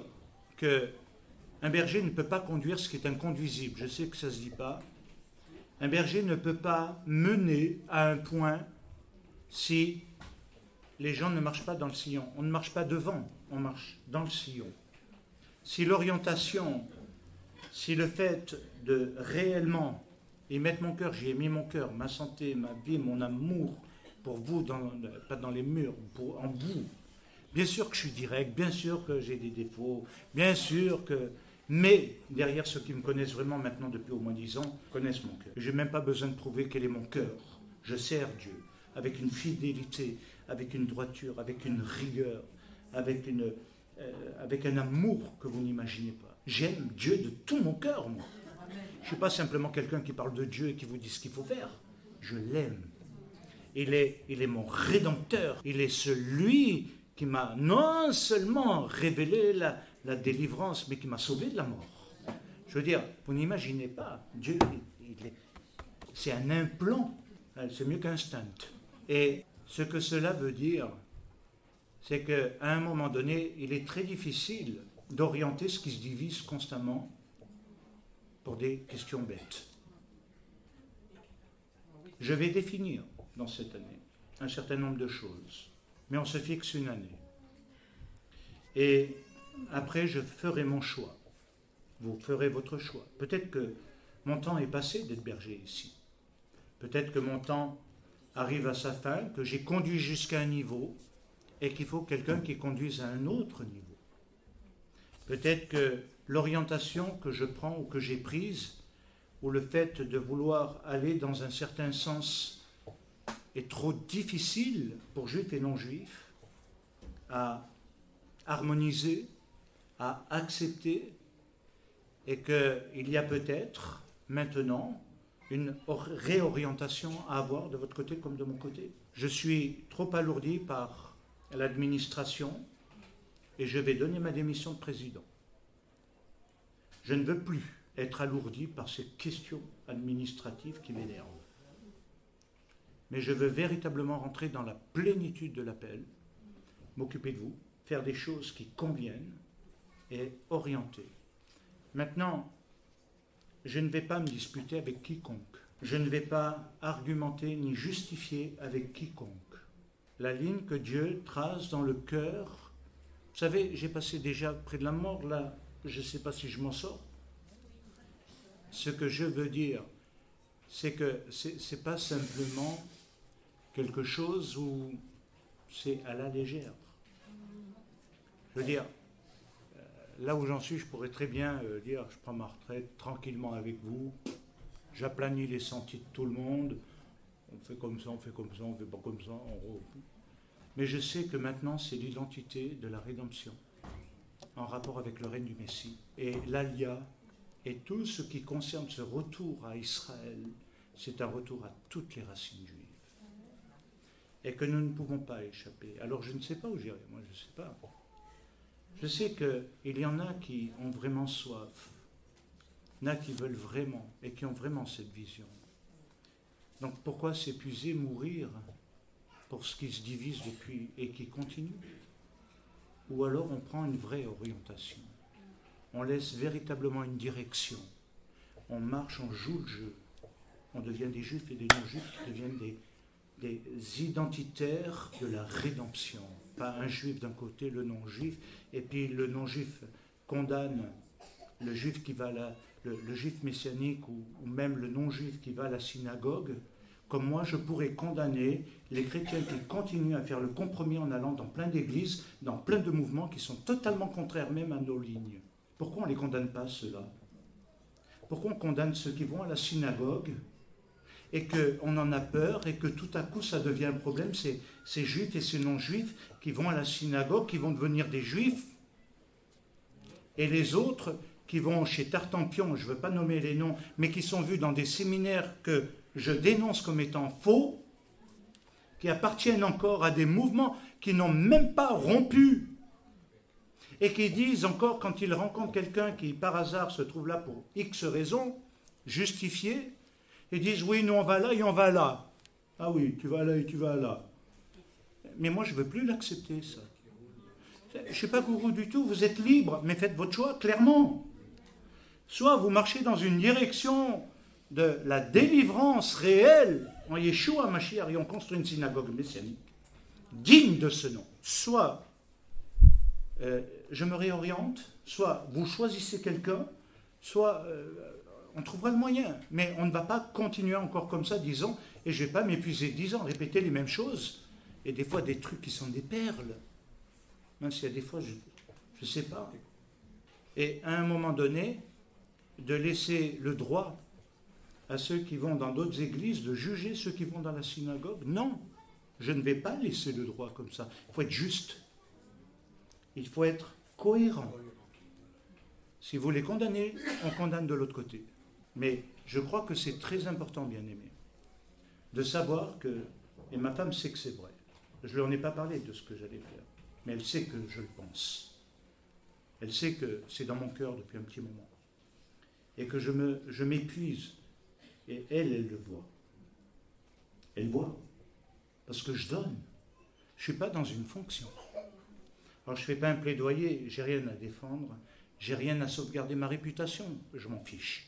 qu'un berger ne peut pas conduire ce qui est inconduisible. Je sais que ça ne se dit pas. Un berger ne peut pas mener à un point si les gens ne marchent pas dans le sillon. On ne marche pas devant, on marche dans le sillon. Si l'orientation, si le fait de réellement y mettre mon cœur, j'y ai mis mon cœur, ma santé, ma vie, mon amour pour vous, pas dans les murs, en vous. Bien sûr que je suis direct, bien sûr que j'ai des défauts, bien sûr que... Mais derrière ceux qui me connaissent vraiment maintenant depuis au moins 10 ans, connaissent mon cœur. Je n'ai même pas besoin de prouver quel est mon cœur. Je sers Dieu avec une fidélité, avec une droiture, avec une rigueur, avec un amour que vous n'imaginez pas. J'aime Dieu de tout mon cœur, moi. Je ne suis pas simplement quelqu'un qui parle de Dieu et qui vous dit ce qu'il faut faire. Je l'aime. Il est mon rédempteur. Il est celui qui m'a non seulement révélé la délivrance, mais qui m'a sauvé de la mort. Je veux dire, vous n'imaginez pas, Dieu, c'est un implant, c'est mieux qu'un stunt. Et ce que cela veut dire, c'est qu'à un moment donné, il est très difficile d'orienter ce qui se divise constamment pour des questions bêtes. Je vais définir dans cette année un certain nombre de choses, mais on se fixe une année. Et après, je ferai mon choix. Vous ferez votre choix. Peut-être que mon temps est passé d'être berger ici. Peut-être que mon temps arrive à sa fin, que j'ai conduit jusqu'à un niveau et qu'il faut quelqu'un qui conduise à un autre niveau. Peut-être que l'orientation que je prends ou que j'ai prise, ou le fait de vouloir aller dans un certain sens est trop difficile pour juifs et non-juifs à harmoniser, à accepter, et qu'il y a peut-être maintenant une réorientation à avoir de votre côté comme de mon côté. Je suis trop alourdi par l'administration et je vais donner ma démission de président. Je ne veux plus être alourdi par ces questions administratives qui m'énervent. Mais je veux véritablement rentrer dans la plénitude de l'appel, m'occuper de vous, faire des choses qui conviennent et orienter. Maintenant, je ne vais pas me disputer avec quiconque. Je ne vais pas argumenter ni justifier avec quiconque. La ligne que Dieu trace dans le cœur, vous savez, j'ai passé déjà près de la mort, là, je ne sais pas si je m'en sors. Ce que je veux dire, c'est que ce n'est pas simplement quelque chose où c'est à la légère. Je veux dire, là où j'en suis, je pourrais très bien dire, je prends ma retraite tranquillement avec vous, j'aplanis les sentiers de tout le monde, on fait comme ça, on fait comme ça, on fait pas comme ça. Mais je sais que maintenant, c'est l'identité de la rédemption en rapport avec le règne du Messie. Et l'Alia et tout ce qui concerne ce retour à Israël, c'est un retour à toutes les racines juives. Et que nous ne pouvons pas échapper. Alors je ne sais pas où j'irai, moi je ne sais pas. Je sais qu'il y en a qui ont vraiment soif, il y en a qui veulent vraiment et qui ont vraiment cette vision. Donc pourquoi s'épuiser, mourir pour ce qui se divise depuis et qui continue? Ou alors on prend une vraie orientation. On laisse véritablement une direction. On marche, on joue le jeu. On devient des juifs et des non-juifs qui deviennent des identitaires de la rédemption. pas un juif d'un côté, le non-juif, et puis le non-juif condamne le juif qui va le juif messianique ou même le non-juif qui va à la synagogue, comme moi je pourrais condamner les chrétiens qui continuent à faire le compromis en allant dans plein d'églises, dans plein de mouvements qui sont totalement contraires même à nos lignes. Pourquoi on ne les condamne pas, ceux-là? Pourquoi on condamne ceux qui vont à la synagogue et qu'on en a peur et que tout à coup ça devient un problème, ces juifs et ces non-juifs qui vont à la synagogue, qui vont devenir des juifs, et les autres qui vont chez Tartampion, je ne veux pas nommer les noms, mais qui sont vus dans des séminaires que je dénonce comme étant faux, qui appartiennent encore à des mouvements qui n'ont même pas rompu, et qui disent encore, quand ils rencontrent quelqu'un qui par hasard se trouve là pour X raisons, justifiées, ils disent oui, nous on va là et on va là. Ah oui, tu vas là et tu vas là. Mais moi je ne veux plus l'accepter, ça. Je ne suis pas gourou du tout, vous êtes libre, mais faites votre choix clairement. Soit vous marchez dans une direction de la délivrance réelle en Yeshua Mashiach et on construit une synagogue messianique digne de ce nom. Soit je me réoriente, soit vous choisissez quelqu'un, soit on trouvera le moyen. Mais on ne va pas continuer encore comme ça 10 ans et je ne vais pas m'épuiser 10 ans, répéter les mêmes choses et des fois des trucs qui sont des perles. Même s'il y a des fois, je ne sais pas. Et à un moment donné, de laisser le droit à ceux qui vont dans d'autres églises de juger ceux qui vont dans la synagogue. Non, je ne vais pas laisser le droit comme ça. Il faut être juste. Il faut être cohérent. Si vous les condamnez, on condamne de l'autre côté. Mais je crois que c'est très important, bien-aimé, de savoir que, et ma femme sait que c'est vrai, je ne lui en ai pas parlé de ce que j'allais faire, mais elle sait que je le pense. Elle sait que c'est dans mon cœur depuis un petit moment. Et que je m'épuise. Et elle le voit. Elle voit. Parce que je donne. Je ne suis pas dans une fonction. Alors je ne fais pas un plaidoyer, j'ai rien à défendre, j'ai rien à sauvegarder ma réputation, je m'en fiche.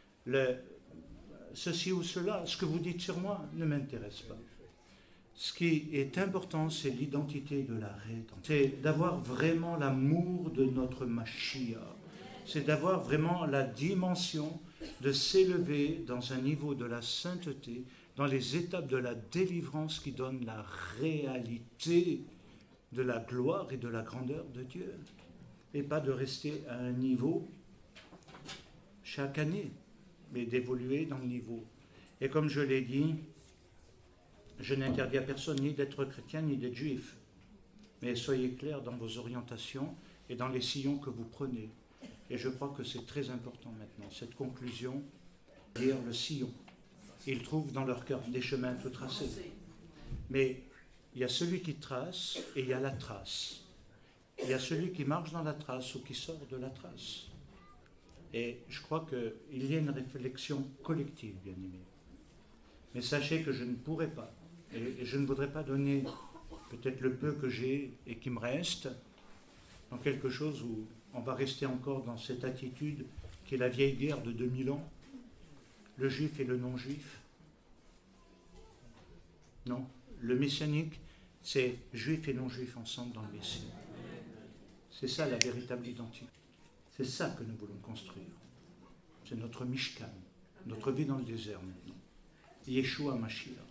Ceci ou cela, ce que vous dites sur moi ne m'intéresse pas. Ce qui est important, c'est l'identité de la rédemption. C'est d'avoir vraiment l'amour de notre Mashiach. C'est d'avoir vraiment la dimension de s'élever dans un niveau de la sainteté, dans les étapes de la délivrance qui donnent la réalité de la gloire et de la grandeur de Dieu. Et pas de rester à un niveau chaque année, mais d'évoluer dans le niveau. Et comme je l'ai dit, je n'interdis à personne ni d'être chrétien ni d'être juif. Mais soyez clairs dans vos orientations et dans les sillons que vous prenez. Et je crois que c'est très important maintenant, cette conclusion, dire le sillon. Ils trouvent dans leur cœur des chemins tout tracés. Mais il y a celui qui trace et il y a la trace. Il y a celui qui marche dans la trace ou qui sort de la trace. Et je crois qu'il y a une réflexion collective, bien aimé. Mais sachez que je ne pourrai pas, et je ne voudrais pas donner peut-être le peu que j'ai et qui me reste, dans quelque chose où on va rester encore dans cette attitude qui est la vieille guerre de 2000 ans, le juif et le non-juif. Non, le messianique, c'est juif et non-juif ensemble dans le Messie. C'est ça la véritable identité. C'est ça que nous voulons construire. C'est notre Mishkan, notre vie dans le désert maintenant. Yeshua Mashiach.